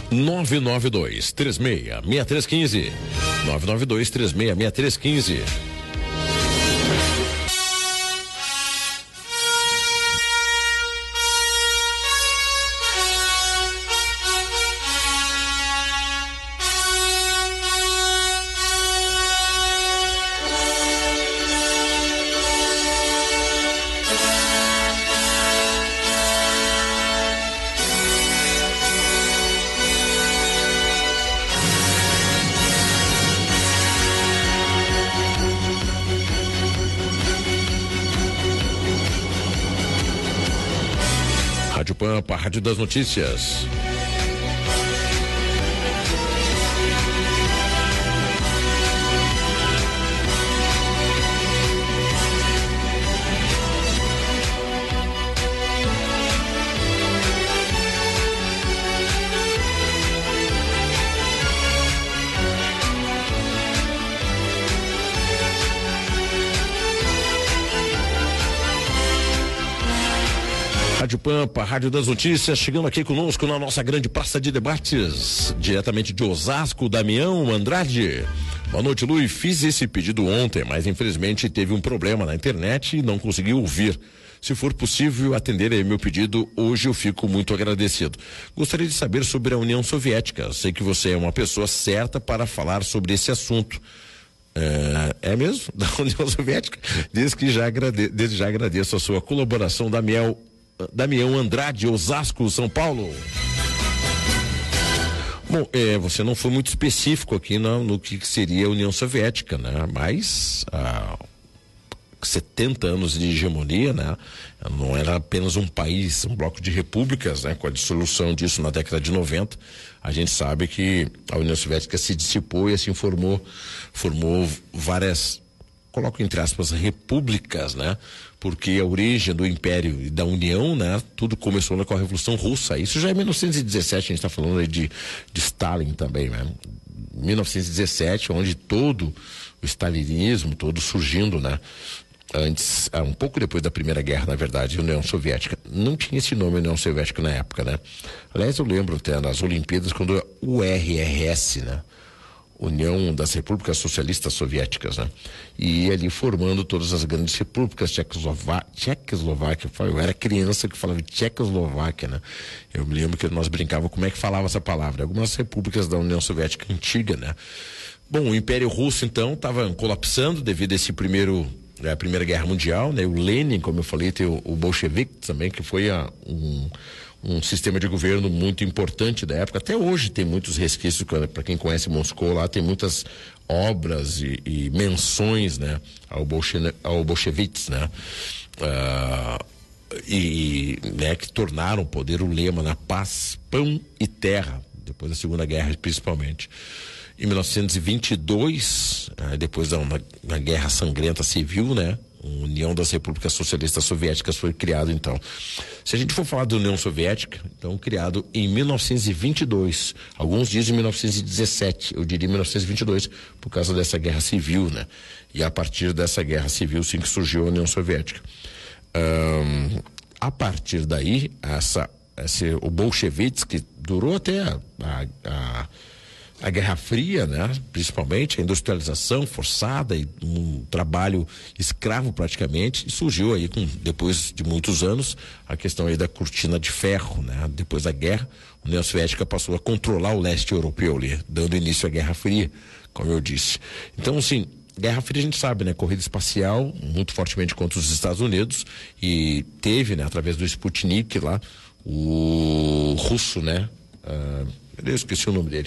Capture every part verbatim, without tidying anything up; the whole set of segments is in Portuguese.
nove nove dois, três seis, seis três um cinco. nove nove dois, três seis, seis três um cinco. Rádio Pampa, Rádio das Notícias. Rádio Pampa, Rádio das Notícias, chegando aqui conosco na nossa grande praça de debates, diretamente de Osasco, Damião Andrade. Boa noite, Lu. Fiz esse pedido ontem, mas infelizmente teve um problema na internet e não consegui ouvir. Se for possível atender aí meu pedido, hoje eu fico muito agradecido. Gostaria de saber sobre a União Soviética. Sei que você é uma pessoa certa para falar sobre esse assunto. É, é mesmo? Da União Soviética? Desde que já, agrade, desde já agradeço a sua colaboração, Damião Damião Andrade, Osasco, São Paulo. Bom, é, você não foi muito específico aqui no, no que seria a União Soviética, né? Mas há setenta anos de hegemonia, né? Não era apenas um país, um bloco de repúblicas, né? Com a dissolução disso na década de noventa, a gente sabe que a União Soviética se dissipou e assim formou, formou várias, coloco entre aspas, repúblicas, né? Porque a origem do Império e da União, né? Tudo começou com a Revolução Russa. Isso já é mil novecentos e dezessete, a gente está falando aí de, de Stalin também, né? mil novecentos e dezessete, onde todo o stalinismo, todo surgindo, né? Antes, um pouco depois da Primeira Guerra, na verdade, a União Soviética. Não tinha esse nome União Soviética na época, né? Aliás, eu lembro até nas Olimpíadas, quando a U R R S, né? União das Repúblicas Socialistas Soviéticas, né? E ali formando todas as grandes repúblicas, Tchecoslováquia, Tchecoslováquia, eu era criança que falava Tchecoslováquia, né? Eu me lembro que nós brincávamos como é que falava essa palavra. Algumas repúblicas da União Soviética antiga, né? Bom, o Império Russo, então, estava colapsando devido a esse primeiro, a Primeira Guerra Mundial, né? O Lenin, como eu falei, tem o, o bolchevique também, que foi a, um... um sistema de governo muito importante da época. Até hoje tem muitos resquícios, para quem conhece Moscou, lá tem muitas obras e, e menções, né, ao, bolche, ao bolcheviques, né, uh, e, né, que tornaram o poder o lema na paz, pão e terra, depois da Segunda Guerra principalmente. Em mil novecentos e vinte e dois, uh, depois da uma, uma guerra sangrenta civil, né, a União das Repúblicas Socialistas Soviéticas foi criado, então. Se a gente for falar da União Soviética, então criado em mil novecentos e vinte e dois, alguns dizem em mil novecentos e dezessete, eu diria mil novecentos e vinte e dois, por causa dessa guerra civil, né? E a partir dessa guerra civil, sim, que surgiu a União Soviética. Um, a partir daí, essa, esse, o bolcheviques, que durou até a, a, a a Guerra Fria, né? Principalmente a industrialização forçada e um trabalho escravo praticamente, e surgiu aí com, depois de muitos anos, a questão aí da cortina de ferro, né? Depois da guerra, a União Soviética passou a controlar o leste europeu ali, dando início à Guerra Fria, como eu disse. Então, assim, Guerra Fria a gente sabe, né? Corrida espacial, muito fortemente contra os Estados Unidos, e teve, né? Através do Sputnik lá, o russo, né? Ah, eu esqueci o nome dele.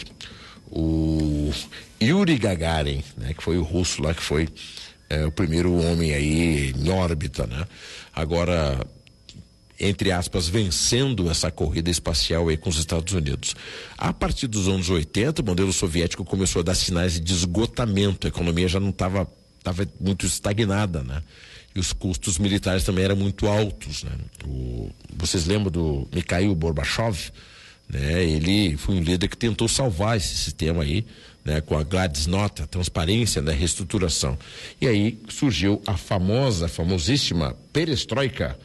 O Yuri Gagarin, né, que foi o russo lá, que foi é, o primeiro homem aí em órbita, né? Agora, entre aspas, vencendo essa corrida espacial aí com os Estados Unidos. A partir dos anos oitenta, o modelo soviético começou a dar sinais de esgotamento, a economia já não estava estava muito estagnada, né? E os custos militares também eram muito altos, né? O, vocês lembram do Mikhail Gorbachev? Né, ele foi um líder que tentou salvar esse sistema aí, né, com a Glasnost, a transparência, né, reestruturação. E aí surgiu a famosa, famosíssima perestroika,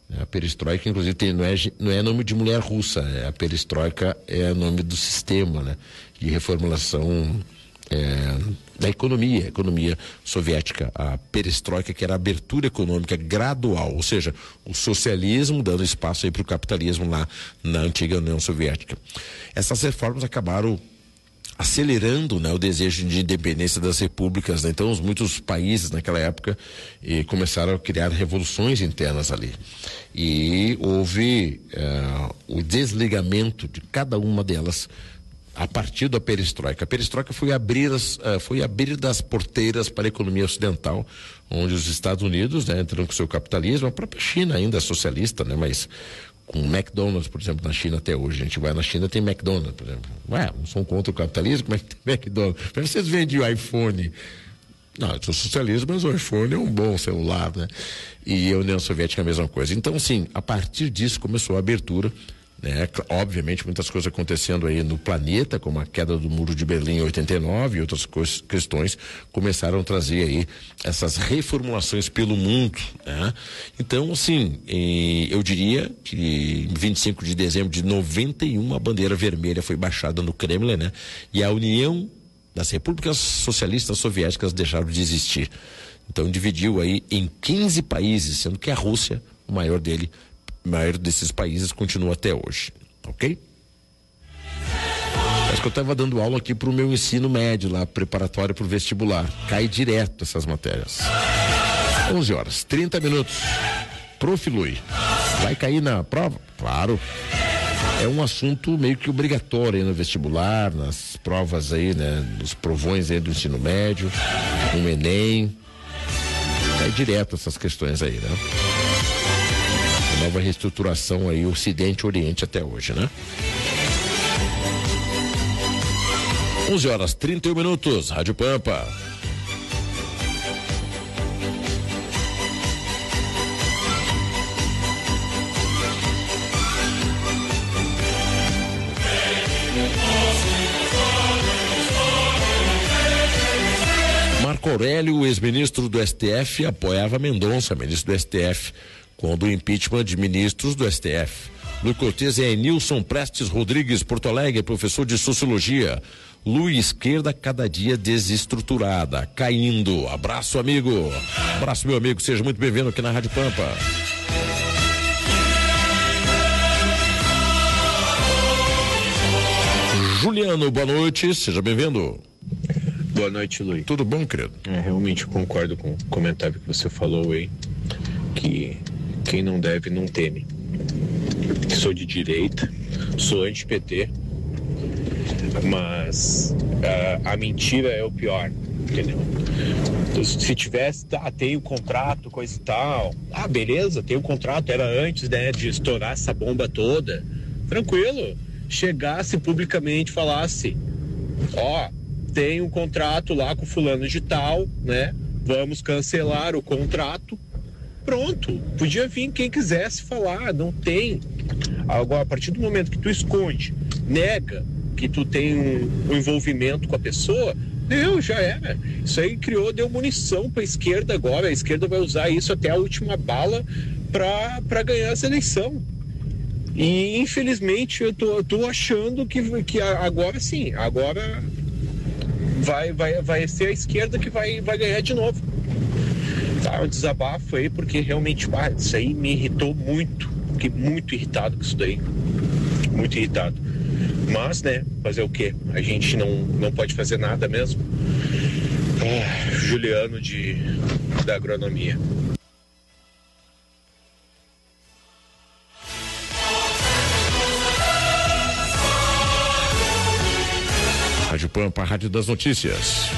A perestroika, inclusive, tem, não, é, não é nome de mulher russa, é, a perestroika é nome do sistema, né, de reformulação é, da economia, economia soviética. A perestroika, que era a abertura econômica gradual, ou seja, o socialismo dando espaço aí para o capitalismo lá na antiga União Soviética. Essas reformas acabaram acelerando, né, o desejo de independência das repúblicas, né? Então, os, muitos países naquela época eh, começaram a criar revoluções internas ali. E houve eh, o desligamento de cada uma delas a partir da perestroika. A perestroika foi abrir, as, uh, foi abrir das porteiras para a economia ocidental, onde os Estados Unidos, né, entrando com seu capitalismo, a própria China ainda é socialista, né, mas com McDonald's, por exemplo, na China até hoje. A gente vai na China, tem McDonald's, por exemplo. Ué, não são contra o capitalismo, como é que tem McDonald's? Mas vocês vendem o iPhone. Não, eu sou socialismo, mas o iPhone é um bom celular, né? E a União Soviética é a mesma coisa. Então, sim, a partir disso começou a abertura, né? Obviamente, muitas coisas acontecendo aí no planeta, como a queda do Muro de Berlim em oitenta e nove e outras coisas, questões, começaram a trazer aí essas reformulações pelo mundo, né? Então, assim, eh, eu diria que em vinte e cinco de dezembro de noventa e um a bandeira vermelha foi baixada no Kremlin, né? E a União das Repúblicas Socialistas Soviéticas deixaram de existir. Então, dividiu aí em quinze países, sendo que a Rússia, o maior dele, o maior desses países, continua até hoje, ok? Acho que eu estava dando aula aqui para o meu ensino médio lá, preparatório para o vestibular. Cai direto essas matérias. onze horas, trinta minutos. Prof. Lui, vai cair na prova? Claro. É um assunto meio que obrigatório aí no vestibular, nas provas aí, né? Nos provões aí do ensino médio, no Enem. Cai direto essas questões aí, né? Nova reestruturação aí, Ocidente e Oriente até hoje, né? onze horas, trinta e um minutos, Rádio Pampa. Marco Aurélio, ex-ministro do S T F, apoiava Mendonça, ministro do S T F, quando o impeachment de ministros do S T F. Luiz Cortes é Nilson Prestes Rodrigues, Porto Alegre, professor de Sociologia. Luiz, esquerda cada dia desestruturada, caindo. Abraço, amigo. Abraço, meu amigo. Seja muito bem-vindo aqui na Rádio Pampa. Juliano, boa noite. Seja bem-vindo. Boa noite, Luiz. Tudo bom, querido? É, realmente concordo com o comentário que você falou aí, que quem não deve não teme. Sou de direita, sou anti-P T, mas a, a mentira é o pior, entendeu? Então, se tivesse, tá, tem o contrato, coisa e tal, ah, beleza, tem o contrato, era antes, né, de estourar essa bomba toda, tranquilo, chegasse publicamente, falasse, ó, tem um contrato lá com fulano de tal, né, vamos cancelar o contrato, pronto, podia vir quem quisesse falar, não tem. Agora, a partir do momento que tu esconde, nega que tu tem um, um envolvimento com a pessoa, deu, já era. Isso aí criou, deu munição para a esquerda agora, a esquerda vai usar isso até a última bala para ganhar essa eleição. E infelizmente eu tô, tô achando que, que agora sim, agora vai, vai, vai ser a esquerda que vai, vai ganhar de novo. Tá, um desabafo aí, porque realmente, ah, isso aí me irritou muito. Fiquei muito irritado com isso daí. Muito irritado. Mas, né, fazer o quê? A gente não, não pode fazer nada mesmo. Ah, Juliano de, da agronomia. Rádio Pampa, Rádio das Notícias.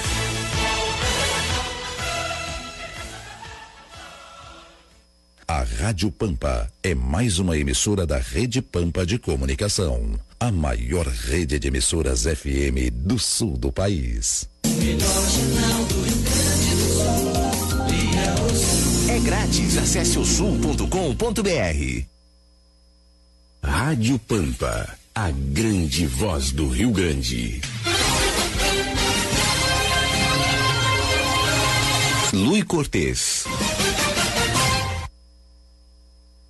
A Rádio Pampa é mais uma emissora da Rede Pampa de Comunicação, a maior rede de emissoras F M do sul do país. É grátis, acesse o sul ponto com ponto br. Rádio Pampa, a grande voz do Rio Grande. Luiz Cortes.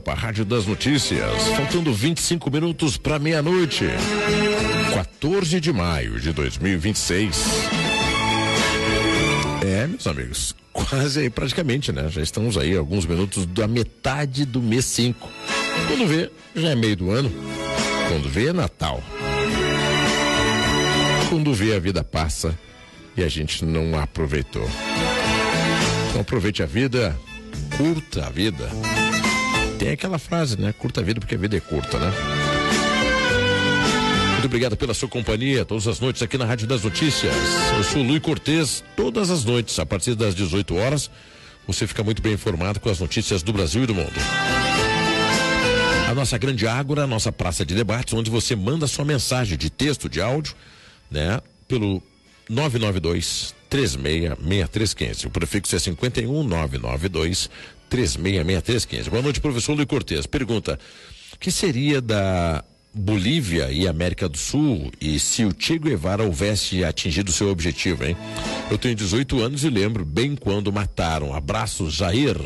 Pampa, Rádio das Notícias. Faltando vinte e cinco minutos para meia-noite. quatorze de maio de dois mil e vinte e seis. É, meus amigos, quase aí praticamente, né? Já estamos aí alguns minutos da metade do mês cinco. Quando vê, já é meio do ano. Quando vê, é Natal. Quando vê, a vida passa e a gente não aproveitou. Então aproveite a vida, curta a vida. Tem aquela frase, né? Curta a vida porque a vida é curta, né? Muito obrigado pela sua companhia todas as noites aqui na Rádio das Notícias. Eu sou o Luiz Cortez. Todas as noites, a partir das dezoito horas, você fica muito bem informado com as notícias do Brasil e do mundo. A nossa grande ágora, a nossa praça de debates, onde você manda sua mensagem de texto, de áudio, né? Pelo nove nove dois, três seis seis três um cinco. O prefixo é cinquenta e um, nove nove dois, três seis seis três um cinco. Boa noite, professor Luiz Cortez. Pergunta: o que seria da Bolívia e América do Sul e se o Che Guevara houvesse atingido seu objetivo, hein? Eu tenho dezoito anos e lembro bem quando mataram. Abraço, Jair.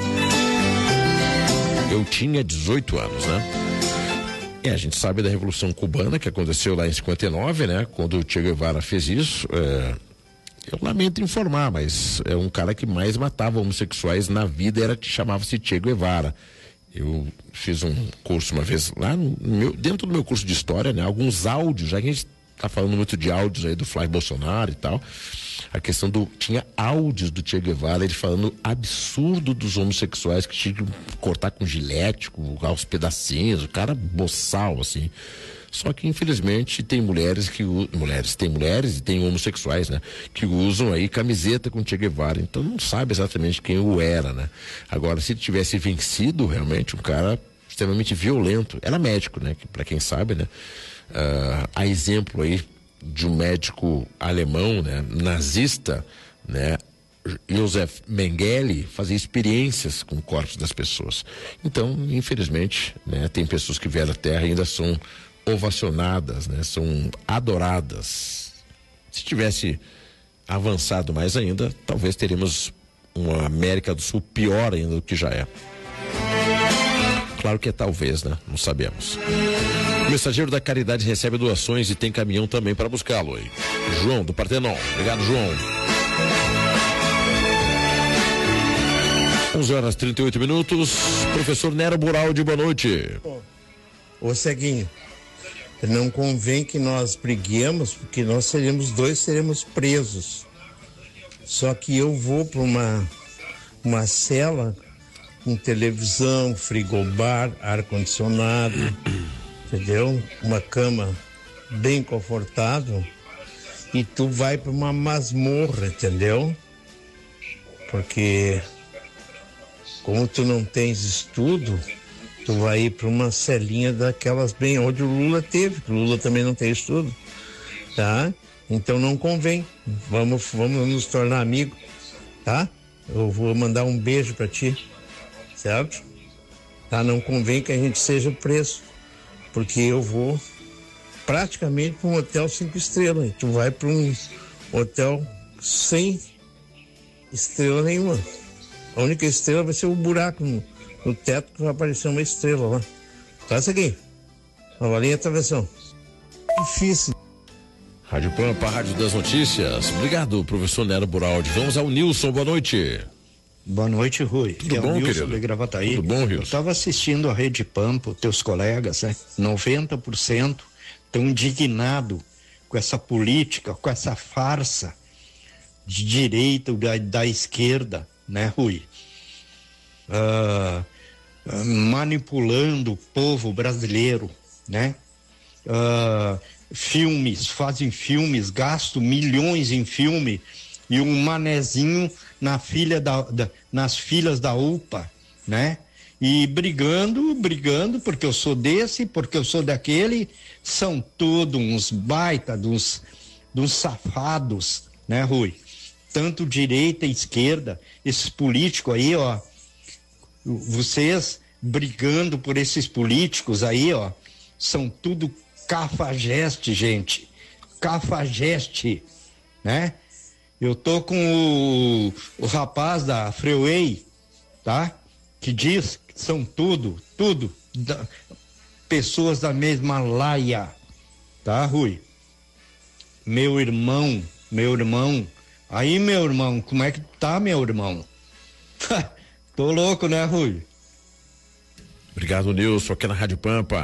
Eu tinha dezoito anos, né? E a gente sabe da Revolução Cubana, que aconteceu lá em cinquenta e nove, né? Quando o Che Guevara fez isso, é... eu lamento informar, mas é um cara que mais matava homossexuais na vida, era que chamava-se Che Guevara. Eu fiz um curso uma vez lá no meu, dentro do meu curso de história, né? Alguns áudios, já que a gente tá falando muito de áudios aí do Flávio Bolsonaro e tal, a questão do, tinha áudios do Che Guevara, ele falando absurdo dos homossexuais que tinham que cortar com gilete, com os pedacinhos, o cara boçal, assim. Só que infelizmente tem mulheres que, mulheres, tem mulheres e tem homossexuais, né? Que usam aí camiseta com Che Guevara, então não sabe exatamente quem o era, né? Agora, se ele tivesse vencido, realmente, um cara extremamente violento, era médico, né? Para quem sabe, né? Uh, há exemplo aí de um médico alemão, né? Nazista, né? Josef Mengele fazia experiências com corpos das pessoas. Então, infelizmente, né? Tem pessoas que vieram à Terra e ainda são ovacionadas, né? São adoradas. Se tivesse avançado mais ainda, talvez teríamos uma América do Sul pior ainda do que já é. Claro que é talvez, né? Não sabemos. O mensageiro da Caridade recebe doações e tem caminhão também para buscá-lo aí. João, do Partenon. Obrigado, João. onze horas e trinta e oito minutos. Professor Nero Buraldi, boa noite. Ô, Ceguinho, não convém que nós briguemos, porque nós seremos dois, seremos presos. Só que eu vou para uma, uma cela com televisão, frigobar, ar-condicionado, entendeu? Uma cama bem confortável, e tu vai para uma masmorra, entendeu? Porque como tu não tens estudo, tu vai ir para uma celinha daquelas bem onde o Lula teve, que o Lula também não tem estudo, tá? Então não convém. Vamos, vamos nos tornar amigos, tá? Eu vou mandar um beijo para ti, certo? Tá? Não convém que a gente seja preso, porque eu vou praticamente para um hotel cinco estrelas, e tu vai para um hotel sem estrela nenhuma. A única estrela vai ser o buraco no, no teto, que vai aparecer uma estrela lá. Tá, isso aqui. Nova linha travessão. Difícil. Rádio Pampa, Rádio das Notícias. Obrigado, professor Nero Buraldi. Vamos ao Nilson, boa noite. Boa noite, Rui. Tudo é bom, o Nilson querido? De Gravataí. Tudo bom, Nilson? Eu estava assistindo a Rede Pampa, teus colegas, né? noventa por cento estão indignados com essa política, com essa farsa de direita, da, da esquerda, né, Rui? Uh, uh, manipulando o povo brasileiro, né? Uh, filmes, fazem filmes, gastam milhões em filme, e um manezinho na filha da, da, nas filas da U P A, né? E brigando, brigando, porque eu sou desse, porque eu sou daquele, são todos uns baita, dos, dos safados, né, Rui? Tanto direita e esquerda, esses políticos aí, ó, vocês brigando por esses políticos aí, ó, são tudo cafajeste, gente, cafajeste, né? Eu tô com o, o rapaz da Freeway, tá? Que diz são tudo, tudo, da, pessoas da mesma laia, tá, Rui? Meu irmão, meu irmão, aí, meu irmão, como é que tá, meu irmão? Tô louco, né, Rui? Obrigado, Nilson, aqui na Rádio Pampa.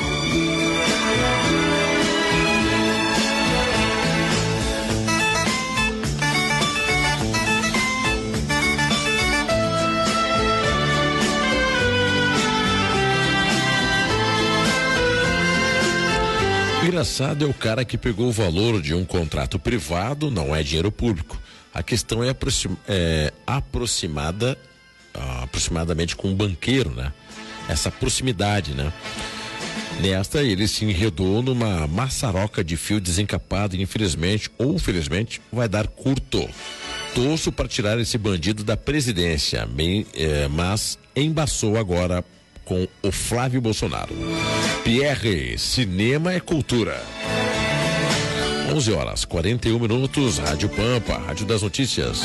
Engraçado é o cara que pegou o valor de um contrato privado, não é dinheiro público. A questão é, aproxim, é aproximada, ah, aproximadamente com um banqueiro, né? Essa proximidade, né? Nesta, ele se enredou numa maçaroca de fio desencapado e infelizmente, ou felizmente, vai dar curto. Torço para tirar esse bandido da presidência, bem, é, mas embaçou agora com o Flávio Bolsonaro. Pierre, cinema é cultura. onze horas, quarenta e um minutos, Rádio Pampa, Rádio das Notícias.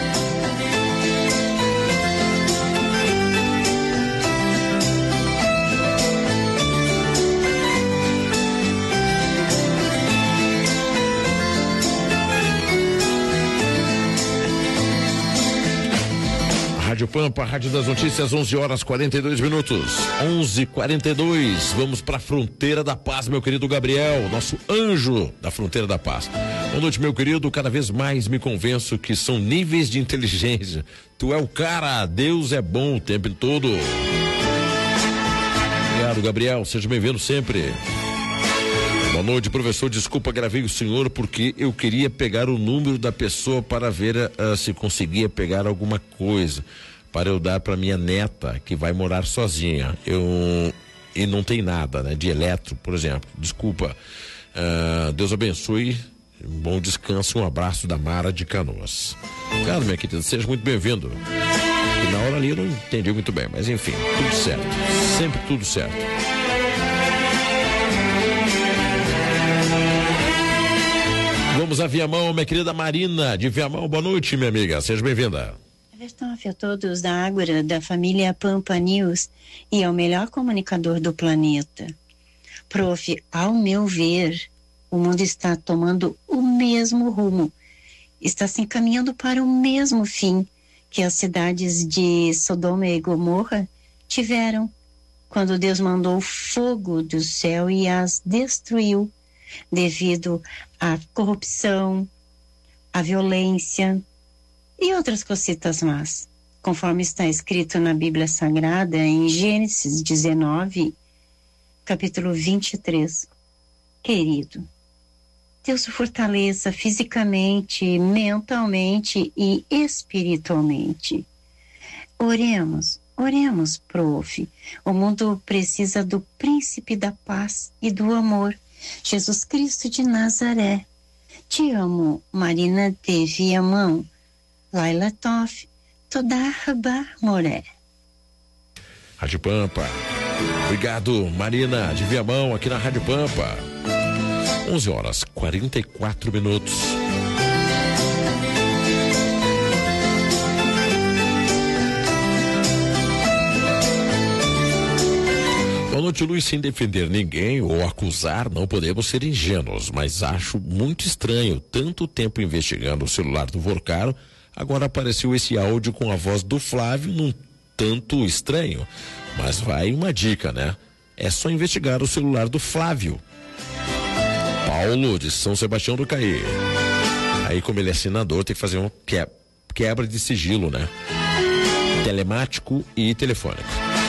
Rádio Pampa, Rádio das Notícias, onze horas, quarenta e dois minutos. onze e quarenta e dois. Vamos para a Fronteira da Paz, meu querido Gabriel, nosso anjo da Fronteira da Paz. Boa noite, meu querido. Cada vez mais me convenço que são níveis de inteligência. Tu é o cara, Deus é bom o tempo todo. Obrigado, Gabriel. Seja bem-vindo sempre. Boa noite, professor. Desculpa, gravei o senhor porque eu queria pegar o número da pessoa para ver uh, se conseguia pegar alguma coisa para eu dar para minha neta que vai morar sozinha. Eu e não tem nada, né? De eletro, por exemplo. Desculpa. Uh, Deus abençoe. Um bom descanso. Um abraço da Mara de Canoas. Obrigado, minha querida. Seja muito bem-vindo. E na hora ali eu não entendi muito bem, mas enfim, tudo certo. Sempre tudo certo. Vamos a Viamão, minha querida Marina de Viamão. Boa noite, minha amiga. Seja bem-vinda. Vertoff, a todos da Ágora, da família Pampa News e ao melhor comunicador do planeta. Prof, ao meu ver, o mundo está tomando o mesmo rumo. Está se encaminhando para o mesmo fim que as cidades de Sodoma e Gomorra tiveram quando Deus mandou fogo do céu e as destruiu devido à corrupção, à violência e outras cositas más, conforme está escrito na Bíblia Sagrada em Gênesis dezenove, capítulo vinte e três. Querido, Deus o fortaleça fisicamente, mentalmente e espiritualmente. Oremos, oremos, prof. O mundo precisa do príncipe da paz e do amor, Jesus Cristo de Nazaré. Te amo, Marina de Viamão. Laila Toff, Todarba Moré. Rádio Pampa. Obrigado, Marina de Viamão, aqui na Rádio Pampa. onze horas, quarenta e quatro minutos. Boa noite, Luiz. Sem defender ninguém ou acusar, não podemos ser ingênuos, mas acho muito estranho tanto tempo investigando o celular do Vorcaro. Agora apareceu esse áudio com a voz do Flávio, num tanto estranho. Mas vai uma dica, né? É só investigar o celular do Flávio. Paulo, de São Sebastião do Caí. Aí, como ele é senador, tem que fazer uma quebra de sigilo, né? Telemático e telefônico.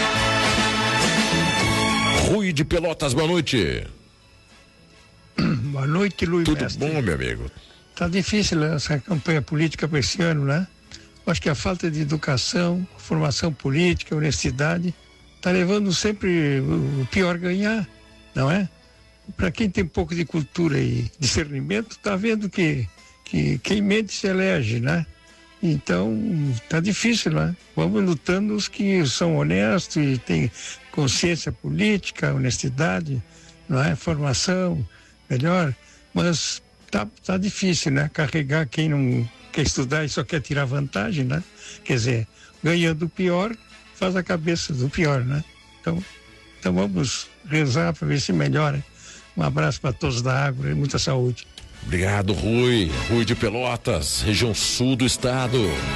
Rui de Pelotas, boa noite. Boa noite, Luiz. Tudo Mestre. bom, meu amigo? Tá difícil essa campanha política para esse ano, né? Acho que a falta de educação, formação política, honestidade, tá levando sempre o pior ganhar, não é? Para quem tem um pouco de cultura e discernimento, tá vendo que, que quem mente se elege, né? Então, tá difícil, né? Vamos lutando os que são honestos e têm consciência política, honestidade, não é? Formação, melhor, mas tá, tá difícil, né? Carregar quem não quer estudar e só quer tirar vantagem, né? Quer dizer, ganhando o pior, faz a cabeça do pior, né? Então, então vamos rezar para ver se melhora. Um abraço para todos da Ágora e muita saúde. Obrigado, Rui. Rui de Pelotas, região sul do estado.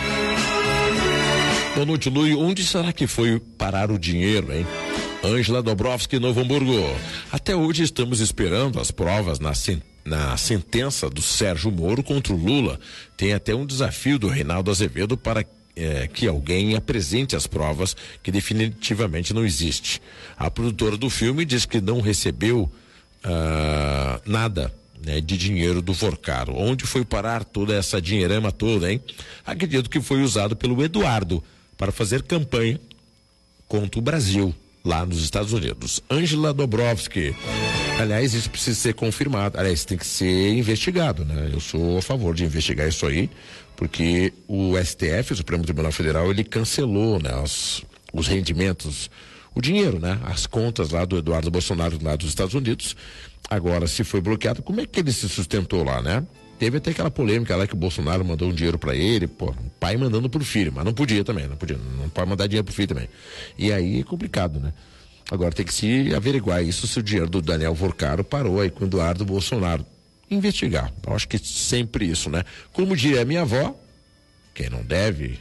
Boa noite, Lui. Onde será que foi parar o dinheiro, hein? Ângela Dobrovski, Novo Hamburgo. Até hoje estamos esperando as provas na, sen na sentença do Sérgio Moro contra o Lula. Tem até um desafio do Reinaldo Azevedo para é, que alguém apresente as provas, que definitivamente não existe. A produtora do filme diz que não recebeu uh, nada, né, de dinheiro do Vorcaro. Onde foi parar toda essa dinheirama toda, hein? Acredito que foi usado pelo Eduardo para fazer campanha contra o Brasil, lá nos Estados Unidos. Ângela Dobrovski. Aliás, isso precisa ser confirmado. Aliás, tem que ser investigado, né? Eu sou a favor de investigar isso aí, porque o S T F, o Supremo Tribunal Federal, ele cancelou, né, os, os rendimentos, o dinheiro, né? As contas lá do Eduardo Bolsonaro, lá dos Estados Unidos. Agora, se foi bloqueado, como é que ele se sustentou lá, né? Teve até aquela polêmica lá que o Bolsonaro mandou um dinheiro para ele, pô, o pai mandando pro filho, mas não podia também, não podia, não pode mandar dinheiro pro filho também. E aí é complicado, né? Agora tem que se averiguar isso, se o dinheiro do Daniel Vorcaro parou aí com o Eduardo Bolsonaro. Investigar. Eu acho que sempre isso, né? Como diria a minha avó, quem não deve,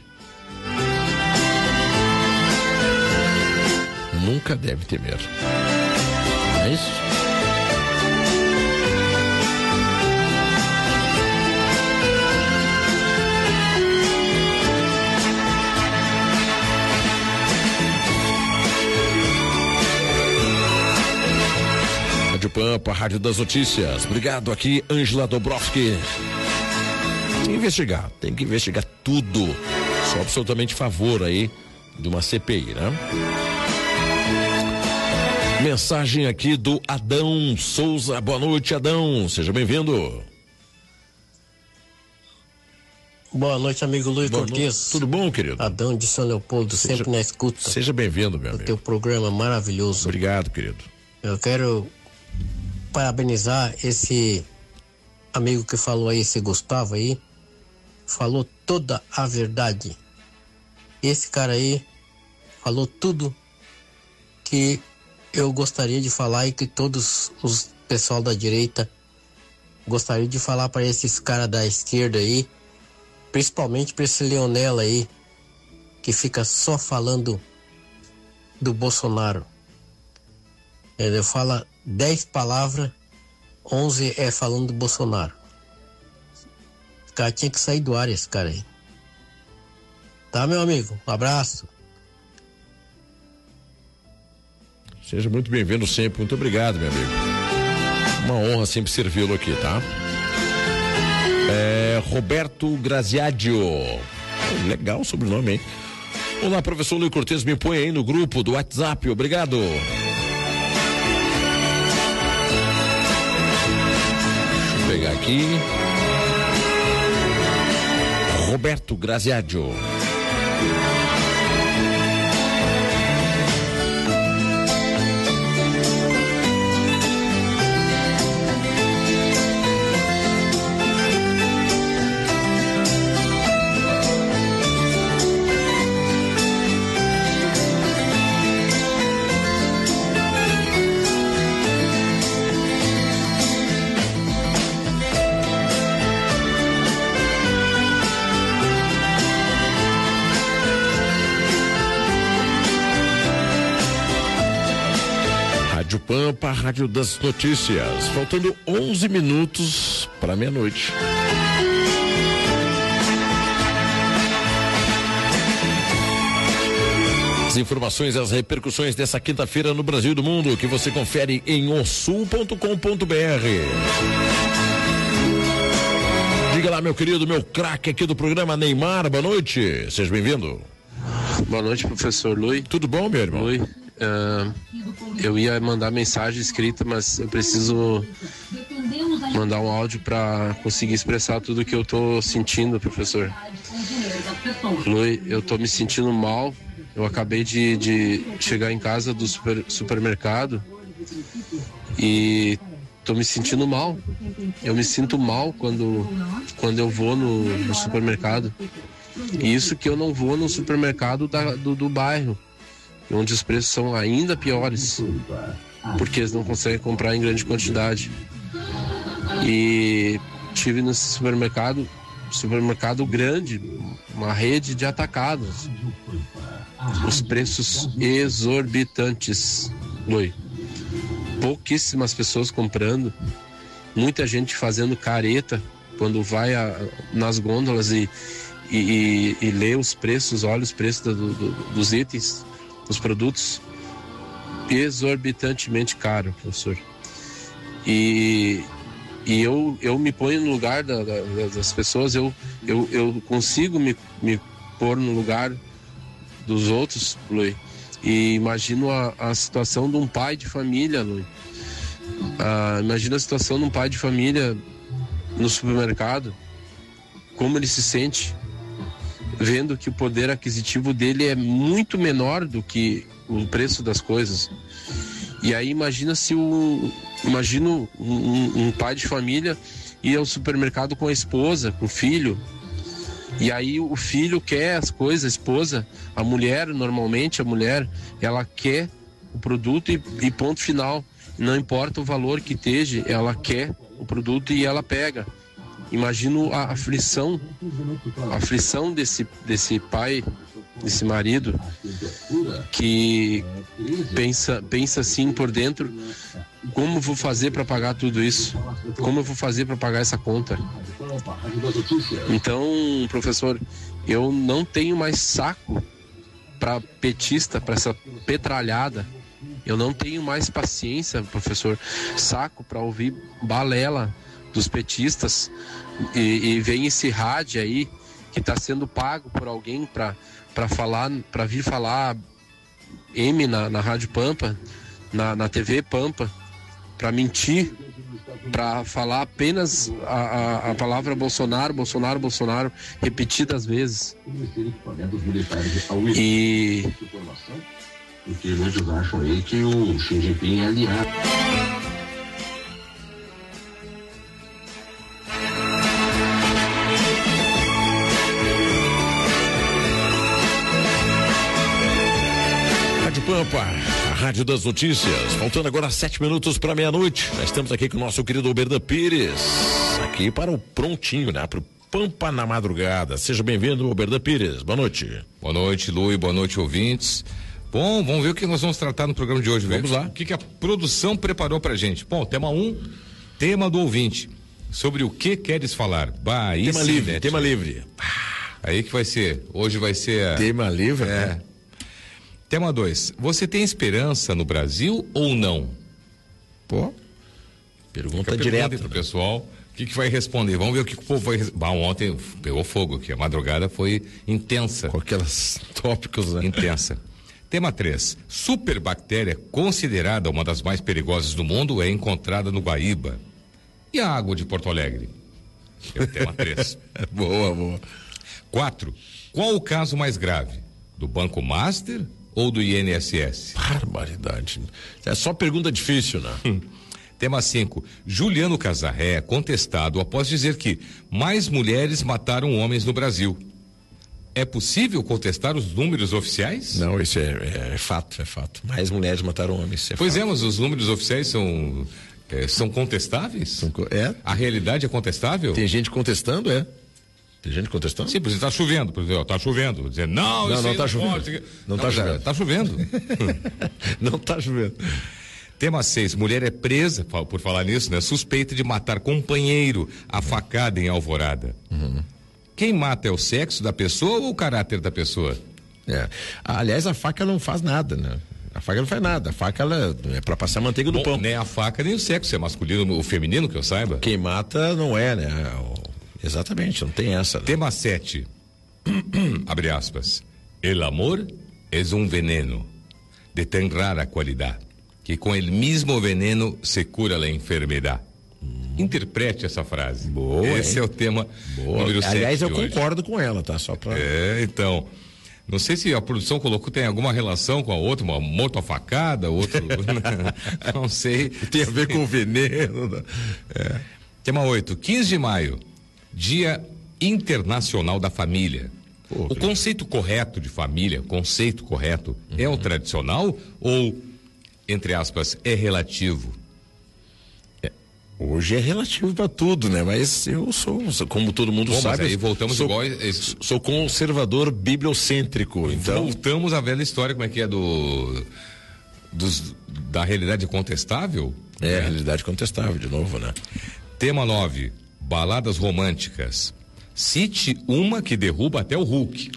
nunca deve temer. É isso? Rádio Pampa, Rádio das Notícias. Obrigado aqui, Ângela Dobrovski. Investigar, tem que investigar tudo. Sou absolutamente a favor aí de uma C P I, né? Mensagem aqui do Adão Souza. Boa noite, Adão. Seja bem-vindo. Boa noite, amigo Luiz Cortes. Tudo bom, querido? Adão de São Leopoldo, seja, sempre na escuta. Seja bem-vindo, meu amigo. O teu programa maravilhoso. Obrigado, querido. Eu quero parabenizar esse amigo que falou aí, esse Gustavo aí, falou toda a verdade. Esse cara aí falou tudo que eu gostaria de falar e que todos os pessoal da direita gostaria de falar para esses caras da esquerda aí, principalmente para esse Leonel aí, que fica só falando do Bolsonaro. Ele fala dez palavras, onze é falando do Bolsonaro. Esse cara tinha que sair do ar, esse cara aí. Tá, meu amigo? Um abraço. Seja muito bem-vindo sempre. Muito obrigado, meu amigo. Uma honra sempre servi-lo aqui, tá? É, Roberto Graziadio. Legal o sobrenome, hein? Olá, professor Luiz Cortes, me põe aí no grupo do WhatsApp. Obrigado. Pegar aqui Roberto Graziadio. Pampa, Rádio das Notícias. Faltando onze minutos para meia-noite. As informações e as repercussões dessa quinta-feira no Brasil e do mundo que você confere em o sul ponto com ponto b r. Diga lá, meu querido, meu craque aqui do programa, Neymar. Boa noite. Seja bem-vindo. Boa noite, professor Lui. Tudo bom, meu irmão? Lui. Uh, eu ia mandar mensagem escrita, mas eu preciso mandar um áudio para conseguir expressar tudo que eu tô sentindo, professor. Lui, eu tô me sentindo mal. Eu acabei de, de chegar em casa do super, supermercado e tô me sentindo mal. Eu me sinto mal quando, quando eu vou no, no supermercado. E isso que eu não vou no supermercado da, do, do bairro. onde os preços são ainda piores, porque eles não conseguem comprar em grande quantidade. E tive nesse supermercado, supermercado grande, uma rede de atacados. Os preços exorbitantes, Lui. Pouquíssimas pessoas comprando, muita gente fazendo careta quando vai a, nas gôndolas e, e, e, e lê os preços, olha os preços do, do, dos itens, dos produtos, exorbitantemente caro, professor. E, e eu, eu me ponho no lugar da, da, das pessoas, eu, eu, eu consigo me, me pôr no lugar dos outros, Lui, e imagino a, a situação de um pai de família, Lui. Ah, imagina a situação de um pai de família no supermercado, como ele se sente vendo que o poder aquisitivo dele é muito menor do que o preço das coisas. E aí imagina se o imagino um, um pai de família ir ao supermercado com a esposa, com o filho, e aí o filho quer as coisas, a esposa, a mulher, normalmente a mulher, ela quer o produto e, e ponto final. Não importa o valor que esteja, ela quer o produto e ela pega. Imagino a aflição, a aflição desse, desse pai, desse marido, que pensa, pensa assim por dentro: como vou fazer para pagar tudo isso? Como eu vou fazer para pagar essa conta? Então, professor, eu não tenho mais saco para petista, para essa petralhada. Eu não tenho mais paciência, professor, saco para ouvir balela dos petistas, e, e vem esse rádio aí que está sendo pago por alguém para para falar, para vir falar M na, na Rádio Pampa, na, na T V Pampa, para mentir, para falar apenas a, a, a palavra Bolsonaro, Bolsonaro, Bolsonaro, repetidas vezes. E porque muitos acham aí que o Xi Jinping é aliado. Rádio Pampa, a rádio das notícias. Faltando agora sete minutos para meia-noite. Nós estamos aqui com o nosso querido Oberdan Pires, aqui para o prontinho, né? Para o Pampa na madrugada. Seja bem-vindo, Oberdan Pires. Boa noite. Boa noite, Lui. Boa noite, ouvintes. Bom, vamos ver o que nós vamos tratar no programa de hoje. Vamos ver. lá. O que, que a produção preparou pra gente? Bom, tema um, tema do ouvinte. Sobre o que queres falar? Bah, tema sim, livre, né, tema livre. Aí que vai ser. Hoje vai ser. A... Tema livre, é. né? Tema dois. Você tem esperança no Brasil ou não? Pô, pergunta Fica direta. Pergunta pro pessoal. O que, que vai responder? Vamos ver o que, que o povo vai responder. Bah, ontem pegou fogo aqui. A madrugada foi intensa. Com aqueles tópicos, né? Intensa. Tema três. Superbactéria, considerada uma das mais perigosas do mundo, é encontrada no Guaíba. E a água de Porto Alegre? É o tema três. Boa, boa. quatro. Qual o caso mais grave? Do Banco Master ou do I N S S? Barbaridade. É só pergunta difícil, né? Hum. Tema cinco. Juliano Casarré é contestado após dizer que mais mulheres mataram homens no Brasil. É possível contestar os números oficiais? Não, isso é, é, é fato, é fato. Mais mulheres mataram homens. É pois fato. é, mas os números oficiais são, é, são contestáveis? São, é. A realidade é contestável? Tem gente contestando, é. Tem gente contestando? Sim, por exemplo, está chovendo, por exemplo, está chovendo. Dizendo, não, não, isso não está chovendo. Pode. Não está chovendo. Está chovendo. Não está chovendo. Tema seis. Mulher é presa, por falar nisso, né? Suspeita de matar companheiro a facada em Alvorada. Uhum. Quem mata é o sexo da pessoa ou o caráter da pessoa? É. Aliás, a faca não faz nada, né? A faca não faz nada. A faca ela é para passar manteiga no Bom, pão. Nem a faca, nem o sexo. É masculino ou feminino, que eu saiba. Quem mata não é, né? Exatamente, não tem essa. Né? Tema sete. Abre aspas. El amor es un veneno de tan rara qualidade que com el mismo veneno se cura la enfermedad. Hum. Interprete essa frase. Boa. Esse hein? é o tema Boa. número sete. Aliás, eu hoje. concordo com ela, tá? Só pra... É, então. Não sei se a produção colocou, tem alguma relação com a outra, uma morto a facada, outro. Não sei. Tem a ver com o veneno. É. Tema oito. quinze de maio, Dia Internacional da Família. Pô, o conceito correto de família, conceito correto, uhum. é o tradicional ou, entre aspas, é relativo? É, hoje é relativo para tudo, né? Mas eu sou, como todo mundo Bom, sabe. Mas aí voltamos sou, igual. Sou conservador bibliocêntrico. Então... Voltamos à velha história, como é que é do. Dos, da realidade contestável? É, é, realidade contestável, de novo, né? Tema nove, baladas românticas. Cite uma que derruba até o Hulk.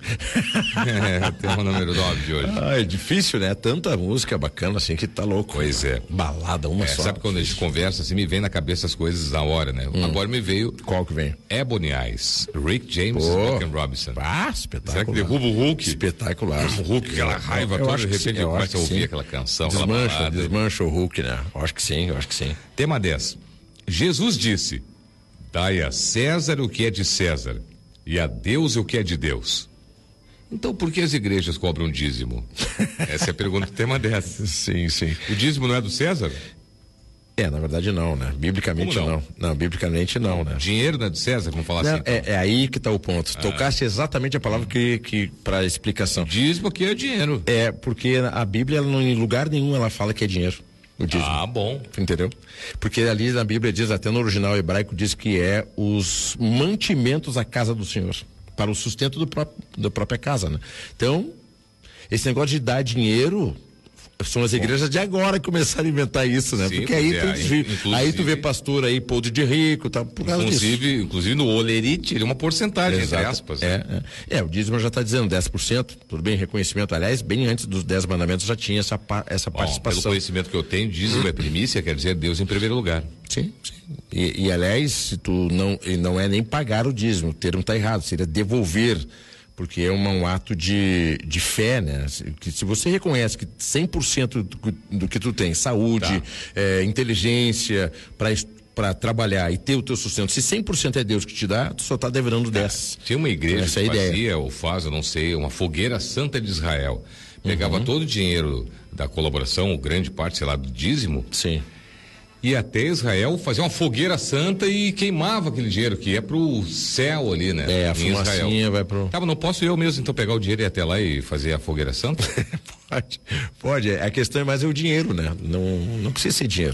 É, tema número nove de hoje. Ah, é difícil, né? Tanta música bacana assim que tá louco. Pois é. Balada, uma é, só. Sabe quando a gente conversa assim, me vem na cabeça as coisas na hora, né? Hum. Agora me veio. Qual que vem? Ebony Eyes, Rick James Pô. e Duncan Robinson. Ah, espetacular. Será que derruba o Hulk? Espetacular. O Hulk, aquela raiva eu toda, acho de repente sim, ele começa a ouvir sim. aquela canção. Desmancha, aquela desmancha o Hulk, né? Eu acho que sim, eu acho que sim. Tema dez. Jesus disse: dai a César o que é de César e a Deus o que é de Deus. Então, por que as igrejas cobram dízimo? Essa é a pergunta do tema dez. Sim, sim. O dízimo não é do César? É, na verdade não, né? Biblicamente Como não? não. Não, biblicamente não, né? Dinheiro não é do César, vamos falar não, assim. Então. É, é aí que tá o ponto. Ah. Tocasse exatamente a palavra que, que para explicação. Dízimo que é dinheiro. É, porque a Bíblia, ela não, em lugar nenhum, ela fala que é dinheiro. O dízimo. Ah, bom. Entendeu? Porque ali na Bíblia diz, até no original hebraico, diz que é os mantimentos à casa do Senhor, para o sustento do próprio, da própria casa, né? Então, esse negócio de dar dinheiro, são as igrejas de agora que começaram a inventar isso, né? Sim, porque aí, é, tu, aí, aí tu vê pastor aí, podre de rico, tá por causa inclusive, disso. Inclusive no olerite, ele é uma porcentagem, Exato. entre aspas. É, é. é, o dízimo já está dizendo dez por cento, tudo bem, reconhecimento. Aliás, bem antes dos dez mandamentos já tinha essa, essa Bom, participação. pelo conhecimento que eu tenho, dízimo é primícia, quer dizer Deus em primeiro lugar. Sim, sim. E, e aliás, se tu não, e não é nem pagar o dízimo, o termo está errado, seria devolver, porque é uma, um ato de, de fé, né? Que se você reconhece que cem por cento do, do que tu tem, saúde, tá. é, inteligência, para para trabalhar e ter o teu sustento, se cem por cento é Deus que te dá, tu só está devendo dez. Tinha uma igreja Essa que ideia. fazia, ou faz, eu não sei, uma fogueira santa de Israel. Pegava uhum. todo o dinheiro da colaboração, ou grande parte, sei lá, do dízimo. Sim. E até Israel fazia uma fogueira santa e queimava aquele dinheiro que ia pro céu ali, né? É, a em fumacinha Israel. vai pro... Tá, mas não posso eu mesmo então pegar o dinheiro e ir até lá e fazer a fogueira santa? Pode, pode. A questão é mais é o dinheiro, né? Não, não precisa ser dinheiro.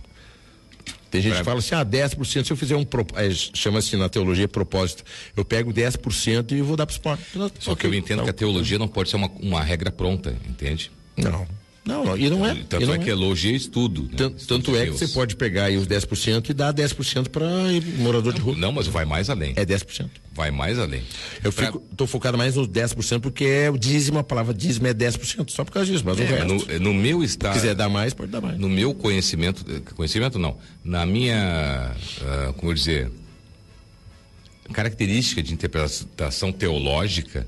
Tem gente pra... que fala assim, ah, dez por cento se eu fizer um, chama-se na teologia propósito, eu pego dez por cento e vou dar para os pobres. Só que eu entendo não. que a teologia não pode ser uma, uma regra pronta, entende? Não. Não, não, e não é. Tanto e não é que é. elogia estudo. Né? Tanto, estudo tanto é Deus. Que você pode pegar aí os dez por cento e dar dez por cento para morador não, de rua. Não, mas vai mais além. É dez por cento. Vai mais além. Eu pra... fico, tô focado mais nos dez por cento porque é o dízimo, a palavra dízimo é dez por cento, só por causa disso, mas é, o resto. No, no meu estado. Se quiser dar mais, pode dar mais. No meu conhecimento, conhecimento não, na minha, uh, como eu dizer, característica de interpretação teológica,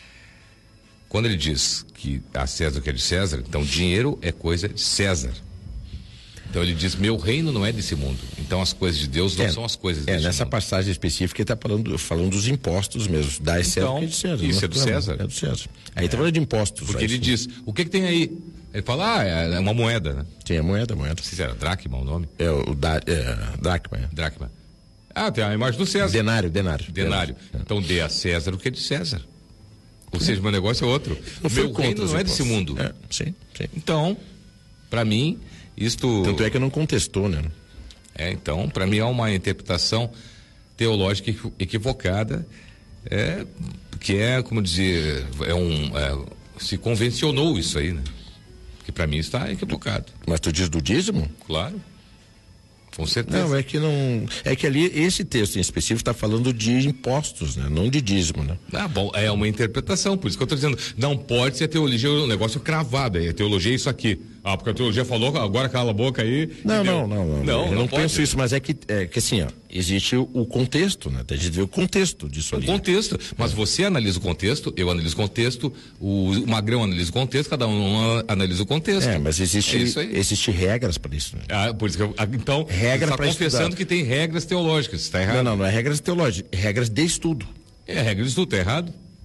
quando ele diz que a César o que é de César, então dinheiro é coisa de César. Então ele diz, meu reino não é desse mundo. Então as coisas de Deus não é, são as coisas é, desse nessa mundo. Passagem específica ele está falando, falando dos impostos mesmo. Da César então, que é de César. Isso é do César. É do César. Aí está é. falando de impostos. Porque ele diz, o que que tem aí? Ele fala, ah, é uma moeda, né? Tem a moeda, a moeda. Não sei se era dracma o nome. É o da, é, dracma. É. Dracma. Ah, tem a imagem do César. Denário, denário. Denário. denário. Então dê a César o que é de César. Ou seja, meu negócio é outro. Não o meu reino não é desse mundo. É, sim, sim. Então, para mim, isto... Tanto é que não contestou, né? É, então, para mim é uma interpretação teológica equivocada, é, que é, como dizer, é um... É, se convencionou isso aí, né? Que para mim está equivocado. Mas tu diz do dízimo? Claro. Com certeza. Não, é que não. É que ali, esse texto em específico está falando de impostos, né? Não de dízimo, né? Ah, bom, é uma interpretação, por isso que eu estou dizendo. Não pode ser teologia, um negócio cravado. A teologia é isso aqui. Ah, porque a teologia falou, agora cala a boca aí. Não, não, não, não. Não, eu não, não pode. penso isso, mas é que, é que assim, ó, existe o, o contexto, né? A gente vê o contexto disso ali. O contexto. Mas é. Você analisa o contexto, eu analiso o contexto, o, o Magrão analisa o contexto, cada um analisa o contexto. É, mas existe, é existe regras para isso. Né? Ah, por isso que eu, então, regra você está confessando estudar. Que tem regras teológicas, está errado? Não, não, não é regras teológicas, é regras de estudo. É, regras de estudo, tá errado?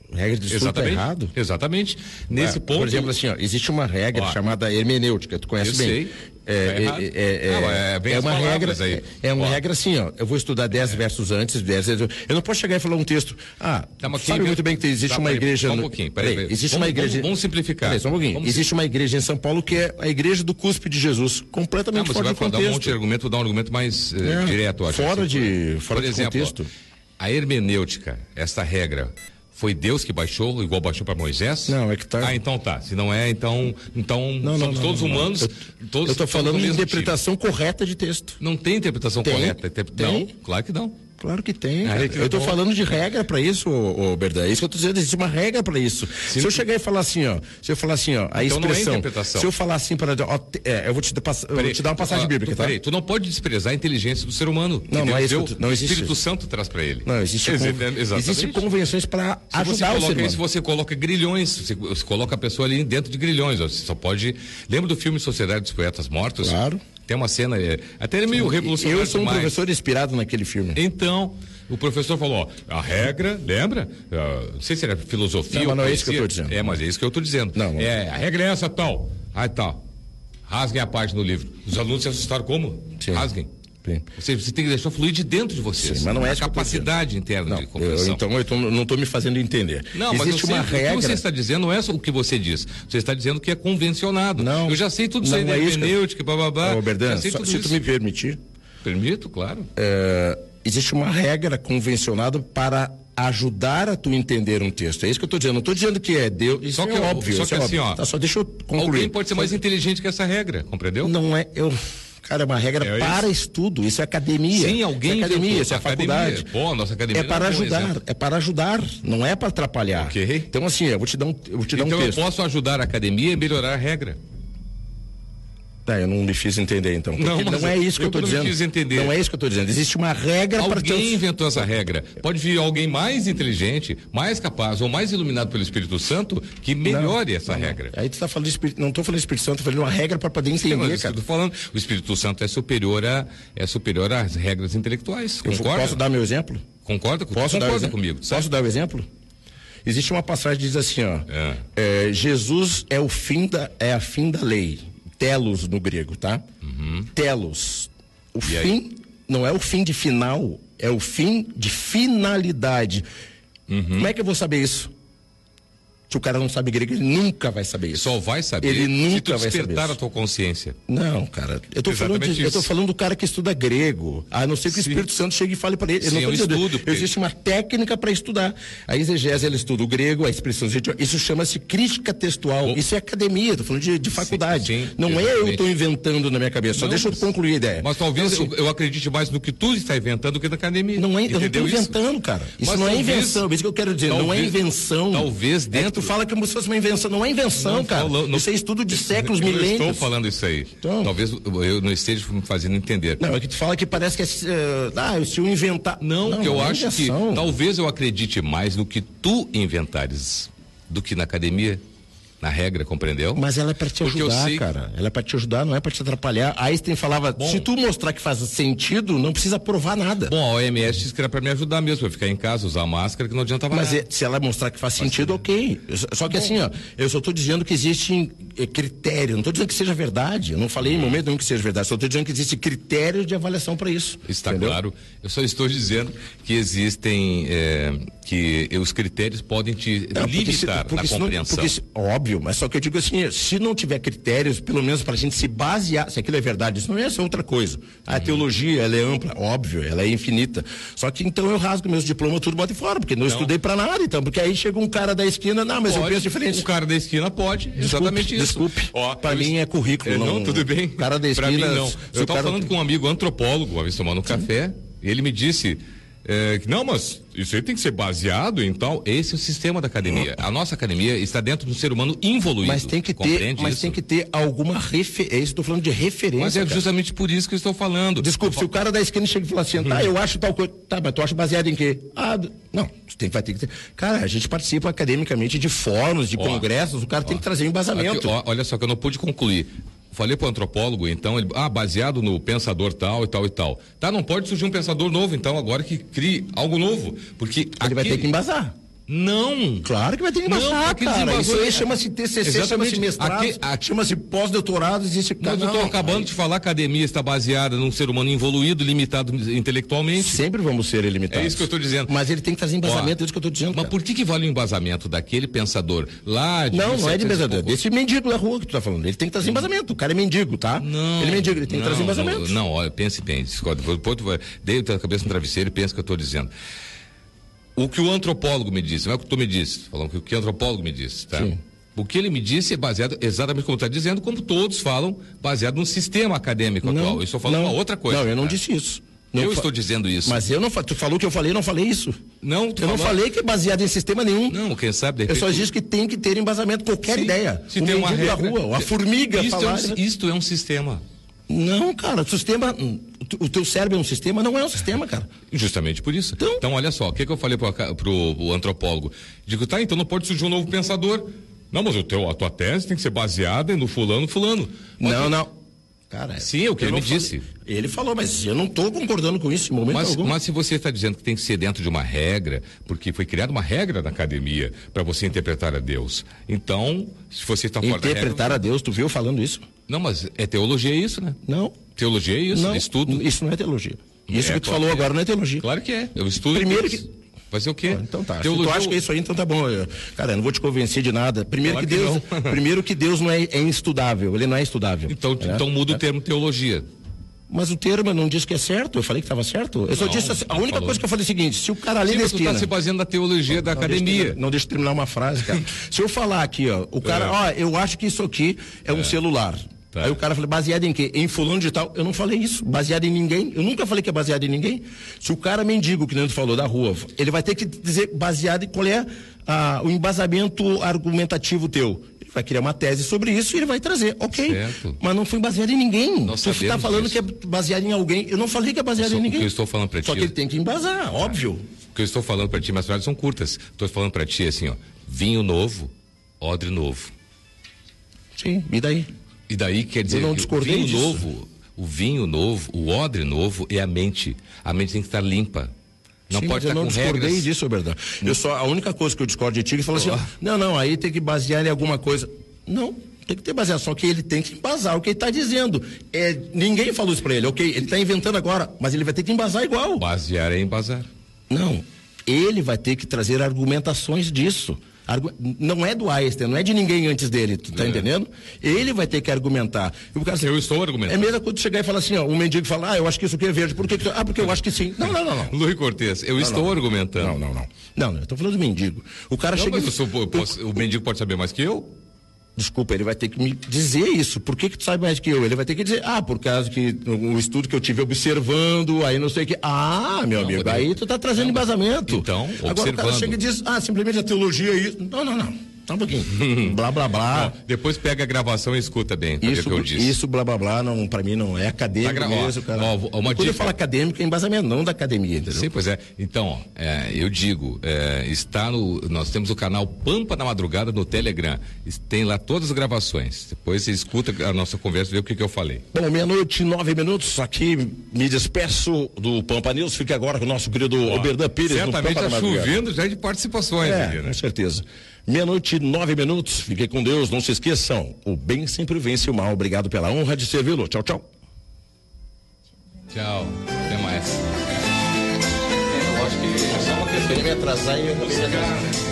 Regra de estudo Exatamente. tá errado. Exatamente. Nesse Ué, ponto. Por exemplo, assim, ó, existe uma regra Ó, chamada hermenêutica, tu conhece eu bem. sei. É, Tá errado. é, é, Não, é, vem é as uma regra, palavras aí. é, é uma Ó. regra assim, ó. Eu vou estudar dez versos antes, dez vezes. Eu não posso chegar e falar um texto. Ah, Tá, mas sabe quem- muito bem que existe tá, uma peraí, igreja. só um no- pouquinho, peraí, peraí, peraí. existe Vamos- uma igreja. vamos- vamos simplificar. Peraí, só um pouquinho. Vamos Existe uma igreja em São Paulo que é a igreja do cuspe de Jesus, Ah, completamente mas você fora vai do falar, dar um monte de contexto. argumento, vou dar um argumento mais eh, É, direto, eu acho. fora assim. de- fora Por de exemplo, contexto. a hermenêutica, essa regra, foi Deus que baixou, igual baixou para Moisés? Não, é que tá. Ah, então tá. Se não é, então, então Não, não, somos não, todos não, não. humanos. Eu, todos, eu tô todos falando do de mesmo interpretação correta de texto. time. Não tem interpretação Tem. correta. Inter- Tem. Não, claro que não. Claro que tem. Ah, cara. é que eu tô bom. falando de regra pra isso, ô, ô Berdan. É isso que eu tô dizendo, existe uma regra pra isso. Se eu chegar e falar assim, ó, se eu falar assim, ó, a Então não é expressão. interpretação. Se eu falar assim para, ó, te- é, eu vou te, dar pass- eu vou te dar uma passagem ah, bíblica, tu, tá? Peraí, tu não pode desprezar a inteligência do ser humano. Não, não é isso Deus que eu deu, tô- não o existe Espírito isso. Santo traz para ele. Não, existe, Exa- con- exatamente. existe convenções para Se você ajudar o ser coloca humano. isso, você coloca grilhões, você, você coloca a pessoa ali dentro de grilhões. Você só pode. Lembra do filme Sociedade dos Poetas Mortos? Claro. Tem uma cena, é, até é meio revolucionário. Eu sou um demais. professor inspirado naquele filme. Então, o professor falou, ó, a regra, lembra? Ah, não sei se era filosofia Não, ou mas não é isso que eu poesia. tô dizendo. É, mas é isso que eu tô dizendo. Não, não. É, a regra é essa, tal. Ah, tal. Rasguem a página do livro. Os alunos se assustaram como? Sim. Rasguem. Sim. Você, você tem que deixar fluir de dentro de você. Sim, mas não é a isso que eu tô capacidade interna Não, de eu, compreensão. então eu tô- não estou me fazendo entender. Não, mas existe eu sei, uma o que regra. você está dizendo não é só o que você diz. Você está dizendo que é convencionado. Não. Eu já sei tudo isso Não aí da é isso que eu- hermenêutica, bababá. Ô, Berdan, já sei só- tudo se isso. tu me permitir, Permito, claro. é, existe uma regra convencionada para ajudar a tu entender um texto. É isso que eu estou dizendo. Não estou dizendo que é Deus. Isso Só é que, óbvio. só isso que é assim, óbvio. ó. Tá, só deixa eu concluir. Alguém pode ser mais inteligente que essa regra, compreendeu? Não é. Eu. Cara, é uma regra É para isso? estudo. Isso é academia. Sim, alguém Isso é academia, inventou. isso é Academia. faculdade. Pô, nossa academia É para dá um bom ajudar. exemplo. É para ajudar. Não é para atrapalhar. Ok. Então, assim, eu vou te dar um, eu vou te dar Então um eu texto. posso ajudar a academia a melhorar a regra. Tá, eu não me fiz entender então. Não, Porque mas não é isso que eu eu estou não me dizendo. fiz entender. Não é isso que eu estou dizendo. Existe uma regra para Alguém teus... inventou essa regra. Pode vir alguém mais inteligente, mais capaz ou mais iluminado pelo Espírito Santo que melhore essa não, não. regra. Aí tu está falando de Espírito, não estou falando de Espírito Santo, estou falando de uma regra para poder entender, Sim, mas cara. eu tô falando, o Espírito Santo é superior a é superior às regras intelectuais. Eu Concorda? posso dar meu exemplo? Concorda? Posso Concorda dar o exemplo? comigo? certo? Posso dar o exemplo? Existe uma passagem que diz assim, ó. É. é, Jesus é o fim da é a fim da lei. Telos no grego, tá? Uhum. Telos. O E fim aí? não é o fim de final, é o fim de finalidade. Uhum. Como é que eu vou saber isso? Se o cara não sabe grego, ele nunca vai saber isso. Só vai saber Ele se nunca tu vai saber despertar isso. a tua consciência. Não, cara. Eu tô, falando Exatamente de, eu tô isso. falando do cara que estuda grego. A não ser que Sim. o Espírito Santo chegue e fale para ele. Eu Sim, não tô é um dizendo. estudo, Pedro. Existe uma técnica para estudar. A exegese, ela estuda o grego, a expressão. Isso chama-se crítica textual. Oh. Isso é academia, tô falando de, de faculdade. Sim, sim, não é eu exatamente. estou inventando na minha cabeça. Só Não, deixa eu mas- concluir a ideia. Mas talvez Então, assim, eu, eu acredite mais no que tu está inventando do que na academia. Não é, eu não Entendeu estou isso? inventando, cara. Isso Mas não é talvez- invenção. É isso que eu quero dizer. não é talvez- invenção. talvez É que dentro- tu fala como se fosse uma invenção. Não é invenção, Não cara. falou- não- Isso é estudo de séculos, Eu não milênios. estou falando isso aí. Então. Talvez eu não esteja me fazendo entender. Não, é que tu fala que parece que é. eh, ah, se eu inventar. Não, que eu é acho invenção. que talvez eu acredite mais no que tu inventares do que na academia, na regra, compreendeu? Mas ela é pra te Porque eu ajudar, sei- cara. Ela é pra te ajudar, não é pra te atrapalhar. Einstein falava, Bom. se tu mostrar que faz sentido, não precisa provar nada. Bom, a O M S disse que era para me ajudar mesmo, para ficar em casa, usar máscara, que não adiantava Mas nada. é- se ela mostrar que faz sentido, ok. Eu só- Só que assim, ó, eu só tô dizendo que existem eh, critérios. Não tô dizendo que seja verdade. Eu não falei em momento nenhum que seja verdade. Só tô dizendo que existem critérios de avaliação para isso. Está entendeu? claro. Eu só estou dizendo que existem, é, que os critérios podem te Não, porque se- limitar porque na senão- compreensão. porque se- óbvio, mas só que eu digo assim, se não tiver critérios, pelo menos para a gente se basear, se aquilo é verdade, isso não é essa outra coisa. A Uhum. teologia, ela é ampla, óbvio, ela é infinita. Só que então eu rasgo meus diplomas tudo, boto fora, porque não, estudei para nada, então, porque aí chega um cara da esquina, não, mas eu Pode, penso diferente. O cara da esquina pode, Desculpe, exatamente isso. desculpe. Ó, Pra eu mim est- é currículo, É, não, não- tudo bem. o cara da Pra mim esquina, não. se Eu o estava cara- falando com um amigo antropólogo, uma vez tomando um café, e ele me disse é, que não, mas isso aí tem que ser baseado em tal. Esse é o sistema da academia. A nossa academia está dentro do ser humano involuído. Mas tem que ter, Compreende mas isso? tem que ter alguma referência. É isso, estou falando de referência. Mas é cara. justamente por isso que eu estou falando. Desculpe, se o cara da esquina chega e fala assim, tá, eu acho tal coisa. Tá, mas tu acha baseado em quê? Ah, d- não, tu tem, vai ter que ter. Cara, a gente participa academicamente de fóruns, de Ó, congressos, o cara tem que trazer um embasamento. Aqui, ó, olha só que eu não pude concluir. Falei pro antropólogo, então, ele, ah, baseado no pensador tal e tal e tal. Tá, não pode surgir um pensador novo, então, agora que crie algo novo. Porque Ele vai aquele- ter que embasar. Não. Claro que vai ter que embasar, não, cara. Isso aí chama-se T C C, chama-se mestrado, Aque, a... chama-se pós-doutorado, existe... Mas eu estou acabando aí. de falar, a academia está baseada num ser humano evoluído, limitado intelectualmente. Sempre vamos ser limitados. É isso que eu estou dizendo. Mas ele tem que trazer embasamento, é isso que eu estou dizendo. Mas cara. por que que vale o embasamento daquele pensador lá de... Não, não é de embasamento, desse mendigo da rua que tu tá falando. Ele tem que trazer embasamento, o cara é mendigo, tá? Não. Ele é mendigo, ele tem não, que trazer embasamento. Não, não, olha, pense bem, dei a cabeça no travesseiro e pensa o que eu estou dizendo. O que o antropólogo me disse, não é o que tu me disse, falando que o que o antropólogo me disse, tá? Sim. O que ele me disse é baseado, exatamente como está dizendo, como todos falam, baseado num sistema acadêmico não, atual. Eu estou falando não, uma outra coisa. Não, eu não tá? disse isso. Não eu fa... estou dizendo isso. Mas eu não tu falou que eu falei, eu não falei isso. Não, eu falou... não falei que é baseado em sistema nenhum. Não, quem sabe... Eu só disse que tem que ter embasamento, qualquer Sim, ideia. Se o tem uma regra... da rua, a formiga isto falar... É um, isto é um sistema. Não, cara, o sistema, o teu cérebro é um sistema, não é um sistema, cara. Justamente por isso. Então, então olha só, o que, que eu falei pro, pro, pro antropólogo? Digo, tá, então não pode surgir um novo pensador. Não, mas o teu, a tua tese tem que ser baseada no fulano, fulano. Mas não, não. Cara, sim, é o que ele me falei. disse. Ele falou, mas eu não estou concordando com isso em momento mas, algum. Mas se você está dizendo que tem que ser dentro de uma regra, porque foi criada uma regra na academia para você interpretar a Deus. Então, se você está fora da regra... Interpretar a Deus, tu viu falando isso? Não, mas é teologia isso, né? Não. Teologia é isso, não, estudo. Isso não é teologia. Isso é, que tu claro falou que agora é. não é teologia. Claro que é. Eu estudo. Primeiro que... Vai ser o quê? Ah, então tá. Teologia... Se tu acha que é isso aí, então tá bom. Eu, cara, eu não vou te convencer de nada. Primeiro claro que Deus, que primeiro que Deus não é, é instudável, ele não é estudável. Então, né? então muda é. o termo teologia. Mas o termo não disse que é certo, eu falei que estava certo. Eu só não, disse assim, a única falou. coisa que eu falei é o seguinte, se o cara ali Sim, na mas esquina... tu tá se baseando na teologia não, da não academia. Deixa, não deixa eu terminar uma frase, cara. Se eu falar aqui, ó, o cara, é. ó, eu acho que isso aqui é, é. um celular. Tá. Aí o cara falou, baseado em quê? Em fulano de tal. Eu não falei isso, baseado em ninguém. Eu nunca falei que é baseado em ninguém. Se o cara mendigo, que nem tu falou, da rua, ele vai ter que dizer baseado em qual é ah, o embasamento argumentativo teu. Ele vai criar uma tese sobre isso e ele vai trazer, ok. Certo. Mas não foi baseado em ninguém. Nós tu está falando disso. que é baseado em alguém. Eu não falei que é baseado só, em ninguém. O que eu estou falando para ti. Só que ele tem que embasar, ah, óbvio. O que eu estou falando para ti, mas as frases são curtas. Estou falando para ti assim, ó, vinho novo, odre novo. Sim, e daí? E daí quer dizer não que o vinho disso. novo, o vinho novo, o odre novo é a mente. A mente tem que estar limpa. Não Sim, pode eu estar não com discordei regras. disso, Berdan. Eu só, a única coisa que eu discordo de ti é que fala assim, oh. ó, não, não, aí tem que basear em alguma coisa. Não, tem que ter baseado, só que ele tem que embasar o que ele está dizendo. É, ninguém falou isso para ele, ok? Ele está inventando agora, mas ele vai ter que embasar igual. Basear é embasar. Não, ele vai ter que trazer argumentações disso. Argu... Não é do Einstein, não é de ninguém antes dele, tu tá é. entendendo? Ele vai ter que argumentar. O cara, eu estou argumentando. É mesmo quando chegar e falar assim, ó, um mendigo fala, ah, eu acho que isso aqui é verde, por que que tu... Ah, porque eu acho que sim. Não, não, não, não. Luiz Cortez, eu não, estou não. argumentando. Não, não, não. Não, não, eu tô falando do mendigo. O cara não, chega... Mas eu sou, eu posso, o... o mendigo pode saber mais que eu? Desculpa, ele vai ter que me dizer isso. Por que que tu sabe mais que eu? Ele vai ter que dizer, ah, por causa que o estudo que eu tive observando, aí não sei o que. Ah, meu não, amigo, aí tu tá trazendo não, embasamento. Então, agora observando. O cara chega e diz, ah, simplesmente a teologia é isso. Não, não, não. Só um pouquinho. blá, blá, blá. Não, depois pega a gravação e escuta bem. Isso, que eu disse. isso, blá, blá, blá, não, pra mim não é acadêmico tá mesmo, cara. Ó, uma Quando dica... eu falo acadêmico, é embasamento, não da academia, entendeu? Sim, pois é. Então, ó, é, eu digo, é, está no, nós temos o canal Pampa na Madrugada no Telegram. Tem lá todas as gravações. Depois você escuta a nossa conversa e vê o que, que eu falei. Bom, meia-noite, nove minutos, aqui me despeço do Pampa News, fique agora com o nosso querido Oberdan Pires. Certamente está chovendo já de participações. É, aqui, né? Com certeza. Meia-noite, nove minutos. Fiquem com Deus, não se esqueçam. O bem sempre vence o mal. Obrigado pela honra de servi-lo. Tchau, tchau. Tchau. Até mais. Eu acho que é só uma questão de me atrasar e eu não me atrasar.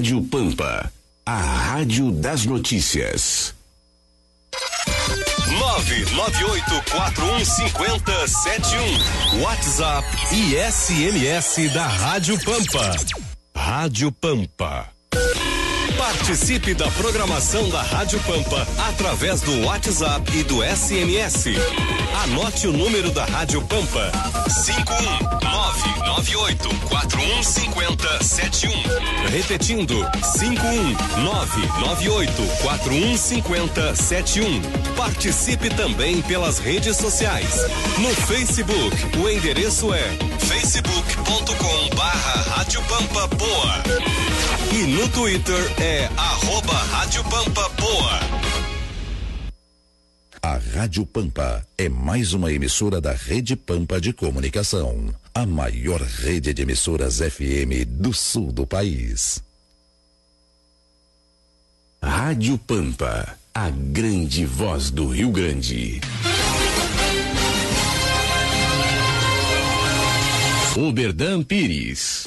Rádio Pampa, a rádio das notícias. nove nove oito quatro um cinco zero sete um. WhatsApp e S M S da Rádio Pampa. Rádio Pampa. Participe da programação da Rádio Pampa através do WhatsApp e do S M S. Anote o número da Rádio Pampa: cinco um nove nove oito quatro um cinco zero sete um. Repetindo: cinco um nove nove oito quatro um cinco zero sete um. Participe também pelas redes sociais. No Facebook, o endereço é facebook ponto com barra Rádio Pampa Poa. E no Twitter é arroba Rádio Pampa Poa. A Rádio Pampa é mais uma emissora da Rede Pampa de Comunicação, a maior rede de emissoras F M do sul do país. Rádio Pampa, a grande voz do Rio Grande. Oberdan Pires.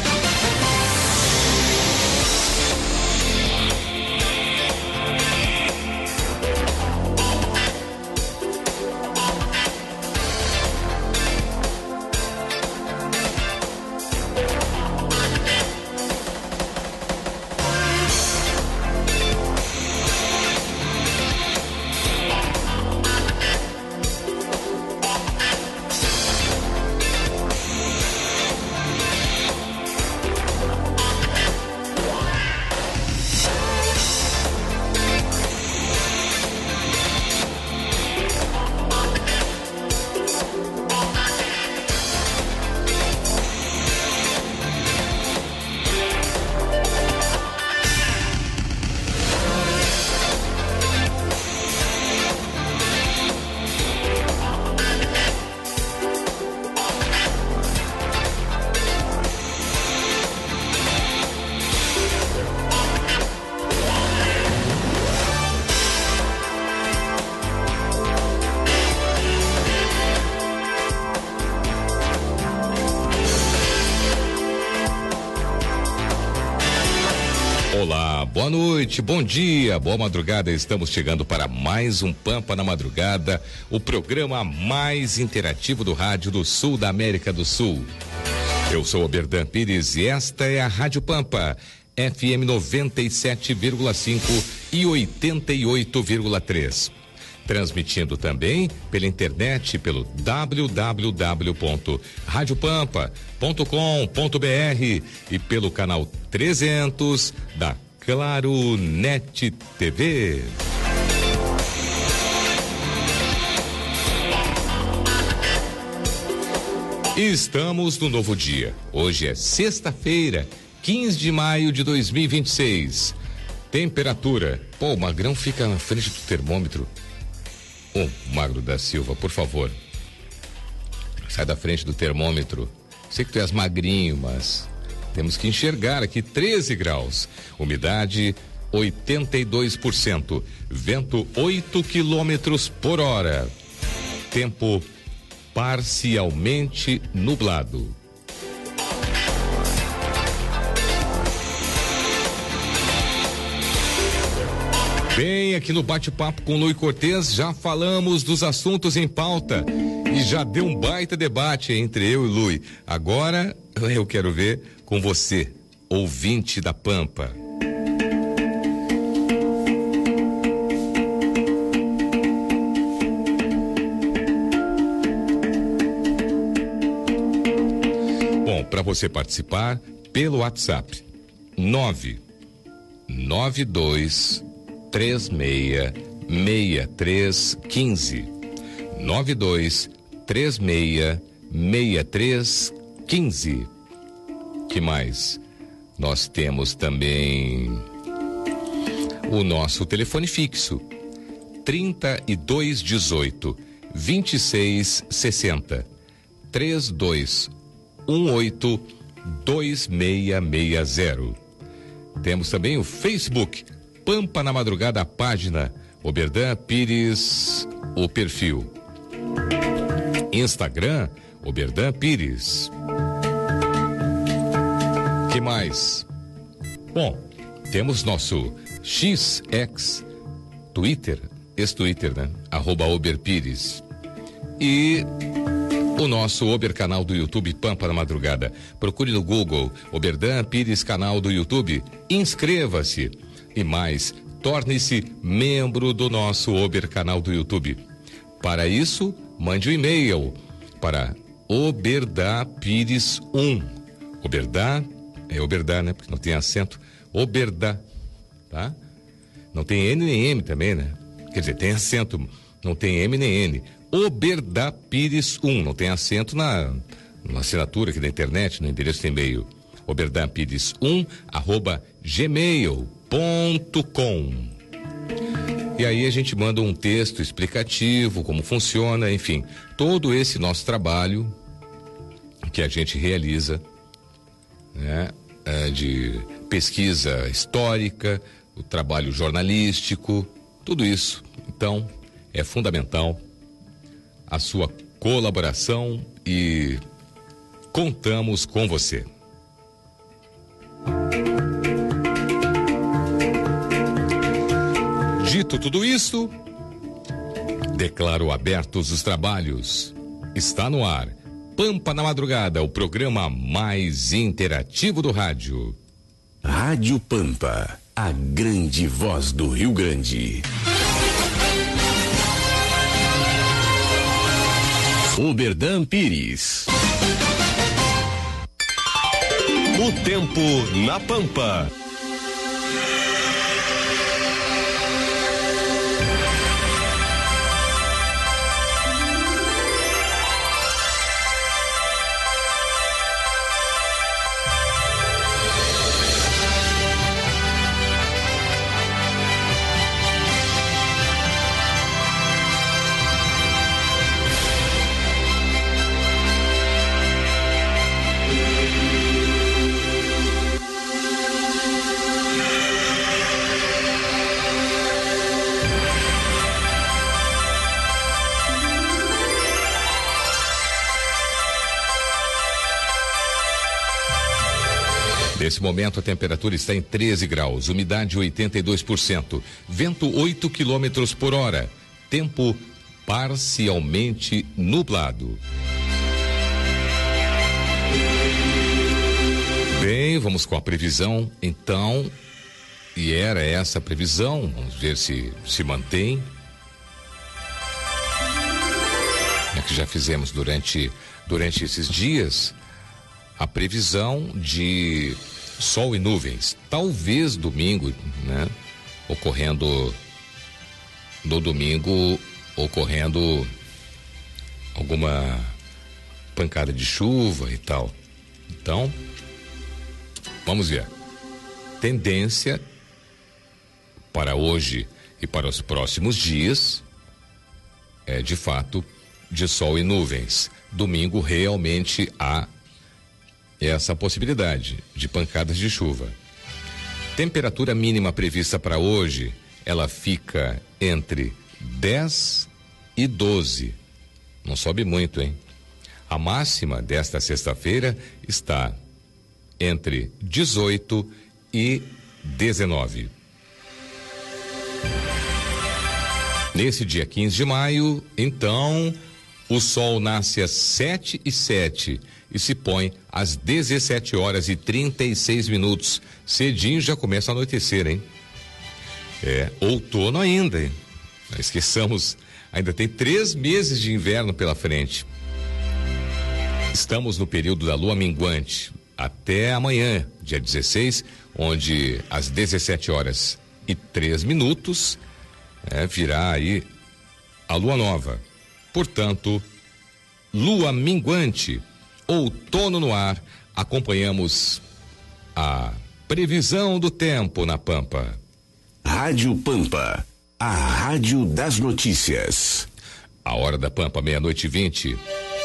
Boa noite, bom dia, boa madrugada. Estamos chegando para mais um Pampa na Madrugada, o programa mais interativo do rádio do sul da América do Sul. Eu sou Oberdan Pires e esta é a Rádio Pampa, F M noventa e sete vírgula cinco e oitenta e oito vírgula três. Transmitindo também pela internet pelo w w w ponto rádio pampa ponto com ponto b r e pelo canal trezentos da Claro Net T V. Estamos no novo dia. Hoje é sexta-feira, quinze de maio de dois mil e vinte e seis. Temperatura. Pô, o Magrão fica na frente do termômetro. Ô, Magro da Silva, por favor. Sai da frente do termômetro. Sei que tu és magrinho, mas temos que enxergar aqui treze graus. Umidade oitenta e dois por cento. Vento oito quilômetros por hora. Tempo parcialmente nublado. Bem, aqui no bate-papo com Lui Cortez já falamos dos assuntos em pauta e já deu um baita debate entre eu e Lui. Agora eu quero ver com você, ouvinte da Pampa. Bom, para você participar pelo WhatsApp nove nove dois três seis seis três um cinco nove dois três seis seis três um cinco. Que mais? Nós temos também o nosso telefone fixo trinta e dois dezoito vinte e seis sessenta três dois um oito dois seis seis zero. Temos também o Facebook Pampa na Madrugada, a página Oberdan Pires, o perfil. Instagram Oberdan Pires. Que mais? Bom, temos nosso X X Twitter, ex-Twitter, né? Arroba Oberpires. E o nosso Ober canal do YouTube Pampa na Madrugada. Procure no Google Oberdan Pires canal do YouTube. Inscreva-se. E mais, torne-se membro do nosso Ober canal do YouTube. Para isso, mande um e-mail para Oberdá Pires um. Oberdá, é Oberdá, né? Porque não tem acento. Oberdá, tá? Não tem N nem M também, né? Quer dizer, tem acento, não tem M nem N. Oberdá Pires um, não tem acento na, na assinatura aqui da internet, no endereço de e-mail. Oberdá Pires um, arroba gmail ponto com. E aí a gente manda um texto explicativo, como funciona, enfim, todo esse nosso trabalho que a gente realiza, né, é, de pesquisa histórica, o trabalho jornalístico, tudo isso. Então, é fundamental a sua colaboração e contamos com você. Dito tudo isso, declaro abertos os trabalhos. Está no ar Pampa na Madrugada, o programa mais interativo do rádio. Rádio Pampa, a grande voz do Rio Grande. Oberdan Pires. O tempo na Pampa. Nesse momento a temperatura está em treze graus, umidade oitenta e dois por cento, vento oito quilômetros por hora, tempo parcialmente nublado. Bem, vamos com a previsão, então, e era essa a previsão, vamos ver se se mantém. É que já fizemos durante, durante esses dias a previsão de sol e nuvens, talvez domingo, né? Ocorrendo no domingo, ocorrendo alguma pancada de chuva e tal. Então, vamos ver. Tendência para hoje e para os próximos dias é de fato de sol e nuvens. Domingo realmente há essa possibilidade de pancadas de chuva. Temperatura mínima prevista para hoje, ela fica entre dez e doze. Não sobe muito, hein? A máxima desta sexta-feira está entre dezoito e dezenove. Nesse dia quinze de maio, então, o sol nasce às sete e sete e se põe às dezessete horas e trinta e seis minutos. Cedinho já começa a anoitecer, hein? É, outono ainda, hein? Não esqueçamos, ainda tem três meses de inverno pela frente. Estamos no período da lua minguante, até amanhã, dia dezesseis, onde às dezessete horas e três minutos, é, virá aí a lua nova. Portanto, lua minguante, outono no ar, acompanhamos a previsão do tempo na Pampa. Rádio Pampa, a rádio das notícias. A hora da Pampa, meia-noite e vinte.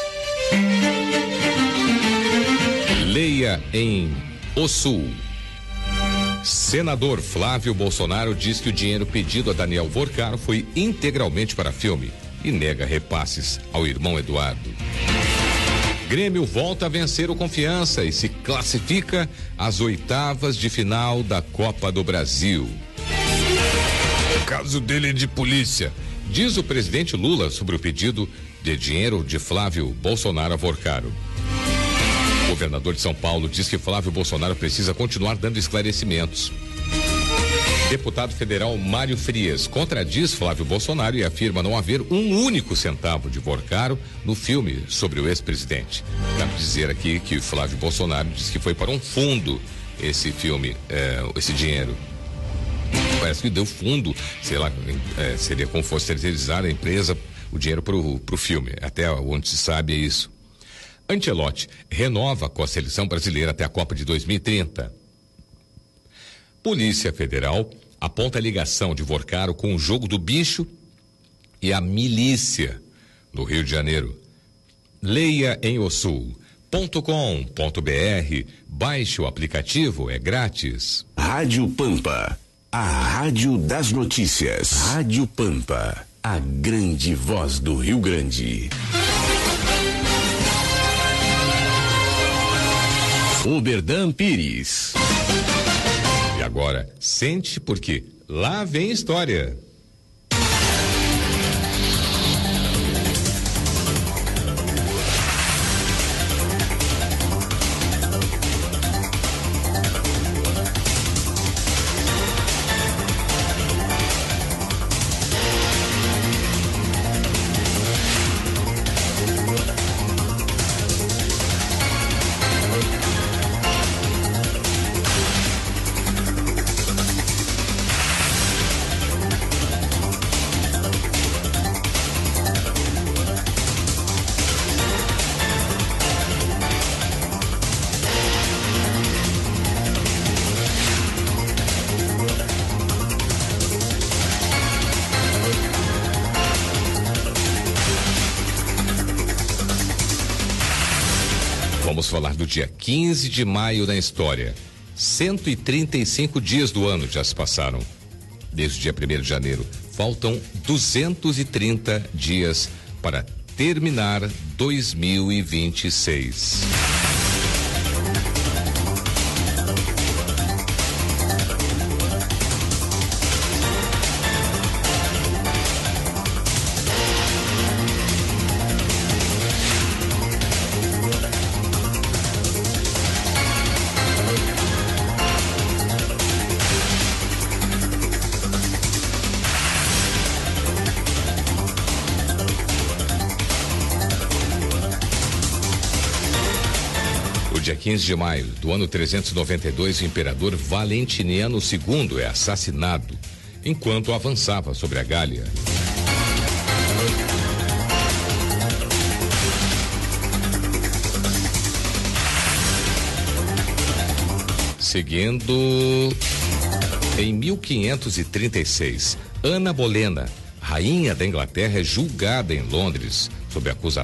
Leia em O Sul. Senador Flávio Bolsonaro diz que o dinheiro pedido a Daniel Vorcaro foi integralmente para filme e nega repasses ao irmão Eduardo. Grêmio volta a vencer o Confiança e se classifica às oitavas de final da Copa do Brasil. O caso dele é de polícia, diz o presidente Lula sobre o pedido de dinheiro de Flávio Bolsonaro a Vorcaro. O governador de São Paulo diz que Flávio Bolsonaro precisa continuar dando esclarecimentos. Deputado federal Mário Frias contradiz Flávio Bolsonaro e afirma não haver um único centavo de Vorcaro no filme sobre o ex-presidente. Cabe dizer aqui que Flávio Bolsonaro diz que foi para um fundo esse filme, eh, esse dinheiro. Parece que deu fundo, sei lá, eh, seria como fosse terceirizar a empresa, o dinheiro pro, pro filme. Até onde se sabe é isso. Ancelotti renova com a seleção brasileira até a Copa de dois mil e trinta. Polícia Federal aponta a ligação de Vorcaro com o jogo do bicho e a milícia no Rio de Janeiro. Leia em o sul ponto com ponto br, baixe o aplicativo, é grátis. Rádio Pampa, a rádio das notícias. Rádio Pampa, a grande voz do Rio Grande. Oberdan Pires. E agora, sente porque lá vem história. Vamos falar do dia quinze de maio na história. cento e trinta e cinco dias do ano já se passaram. Desde o dia primeiro de janeiro. Faltam duzentos e trinta dias para terminar dois mil e vinte e seis. Dia quinze de maio do ano trezentos e noventa e dois, o imperador Valentiniano segundo é assassinado enquanto avançava sobre a Gália. Seguindo, em mil quinhentos e trinta e seis, Ana Bolena, rainha da Inglaterra, é julgada em Londres sob acusação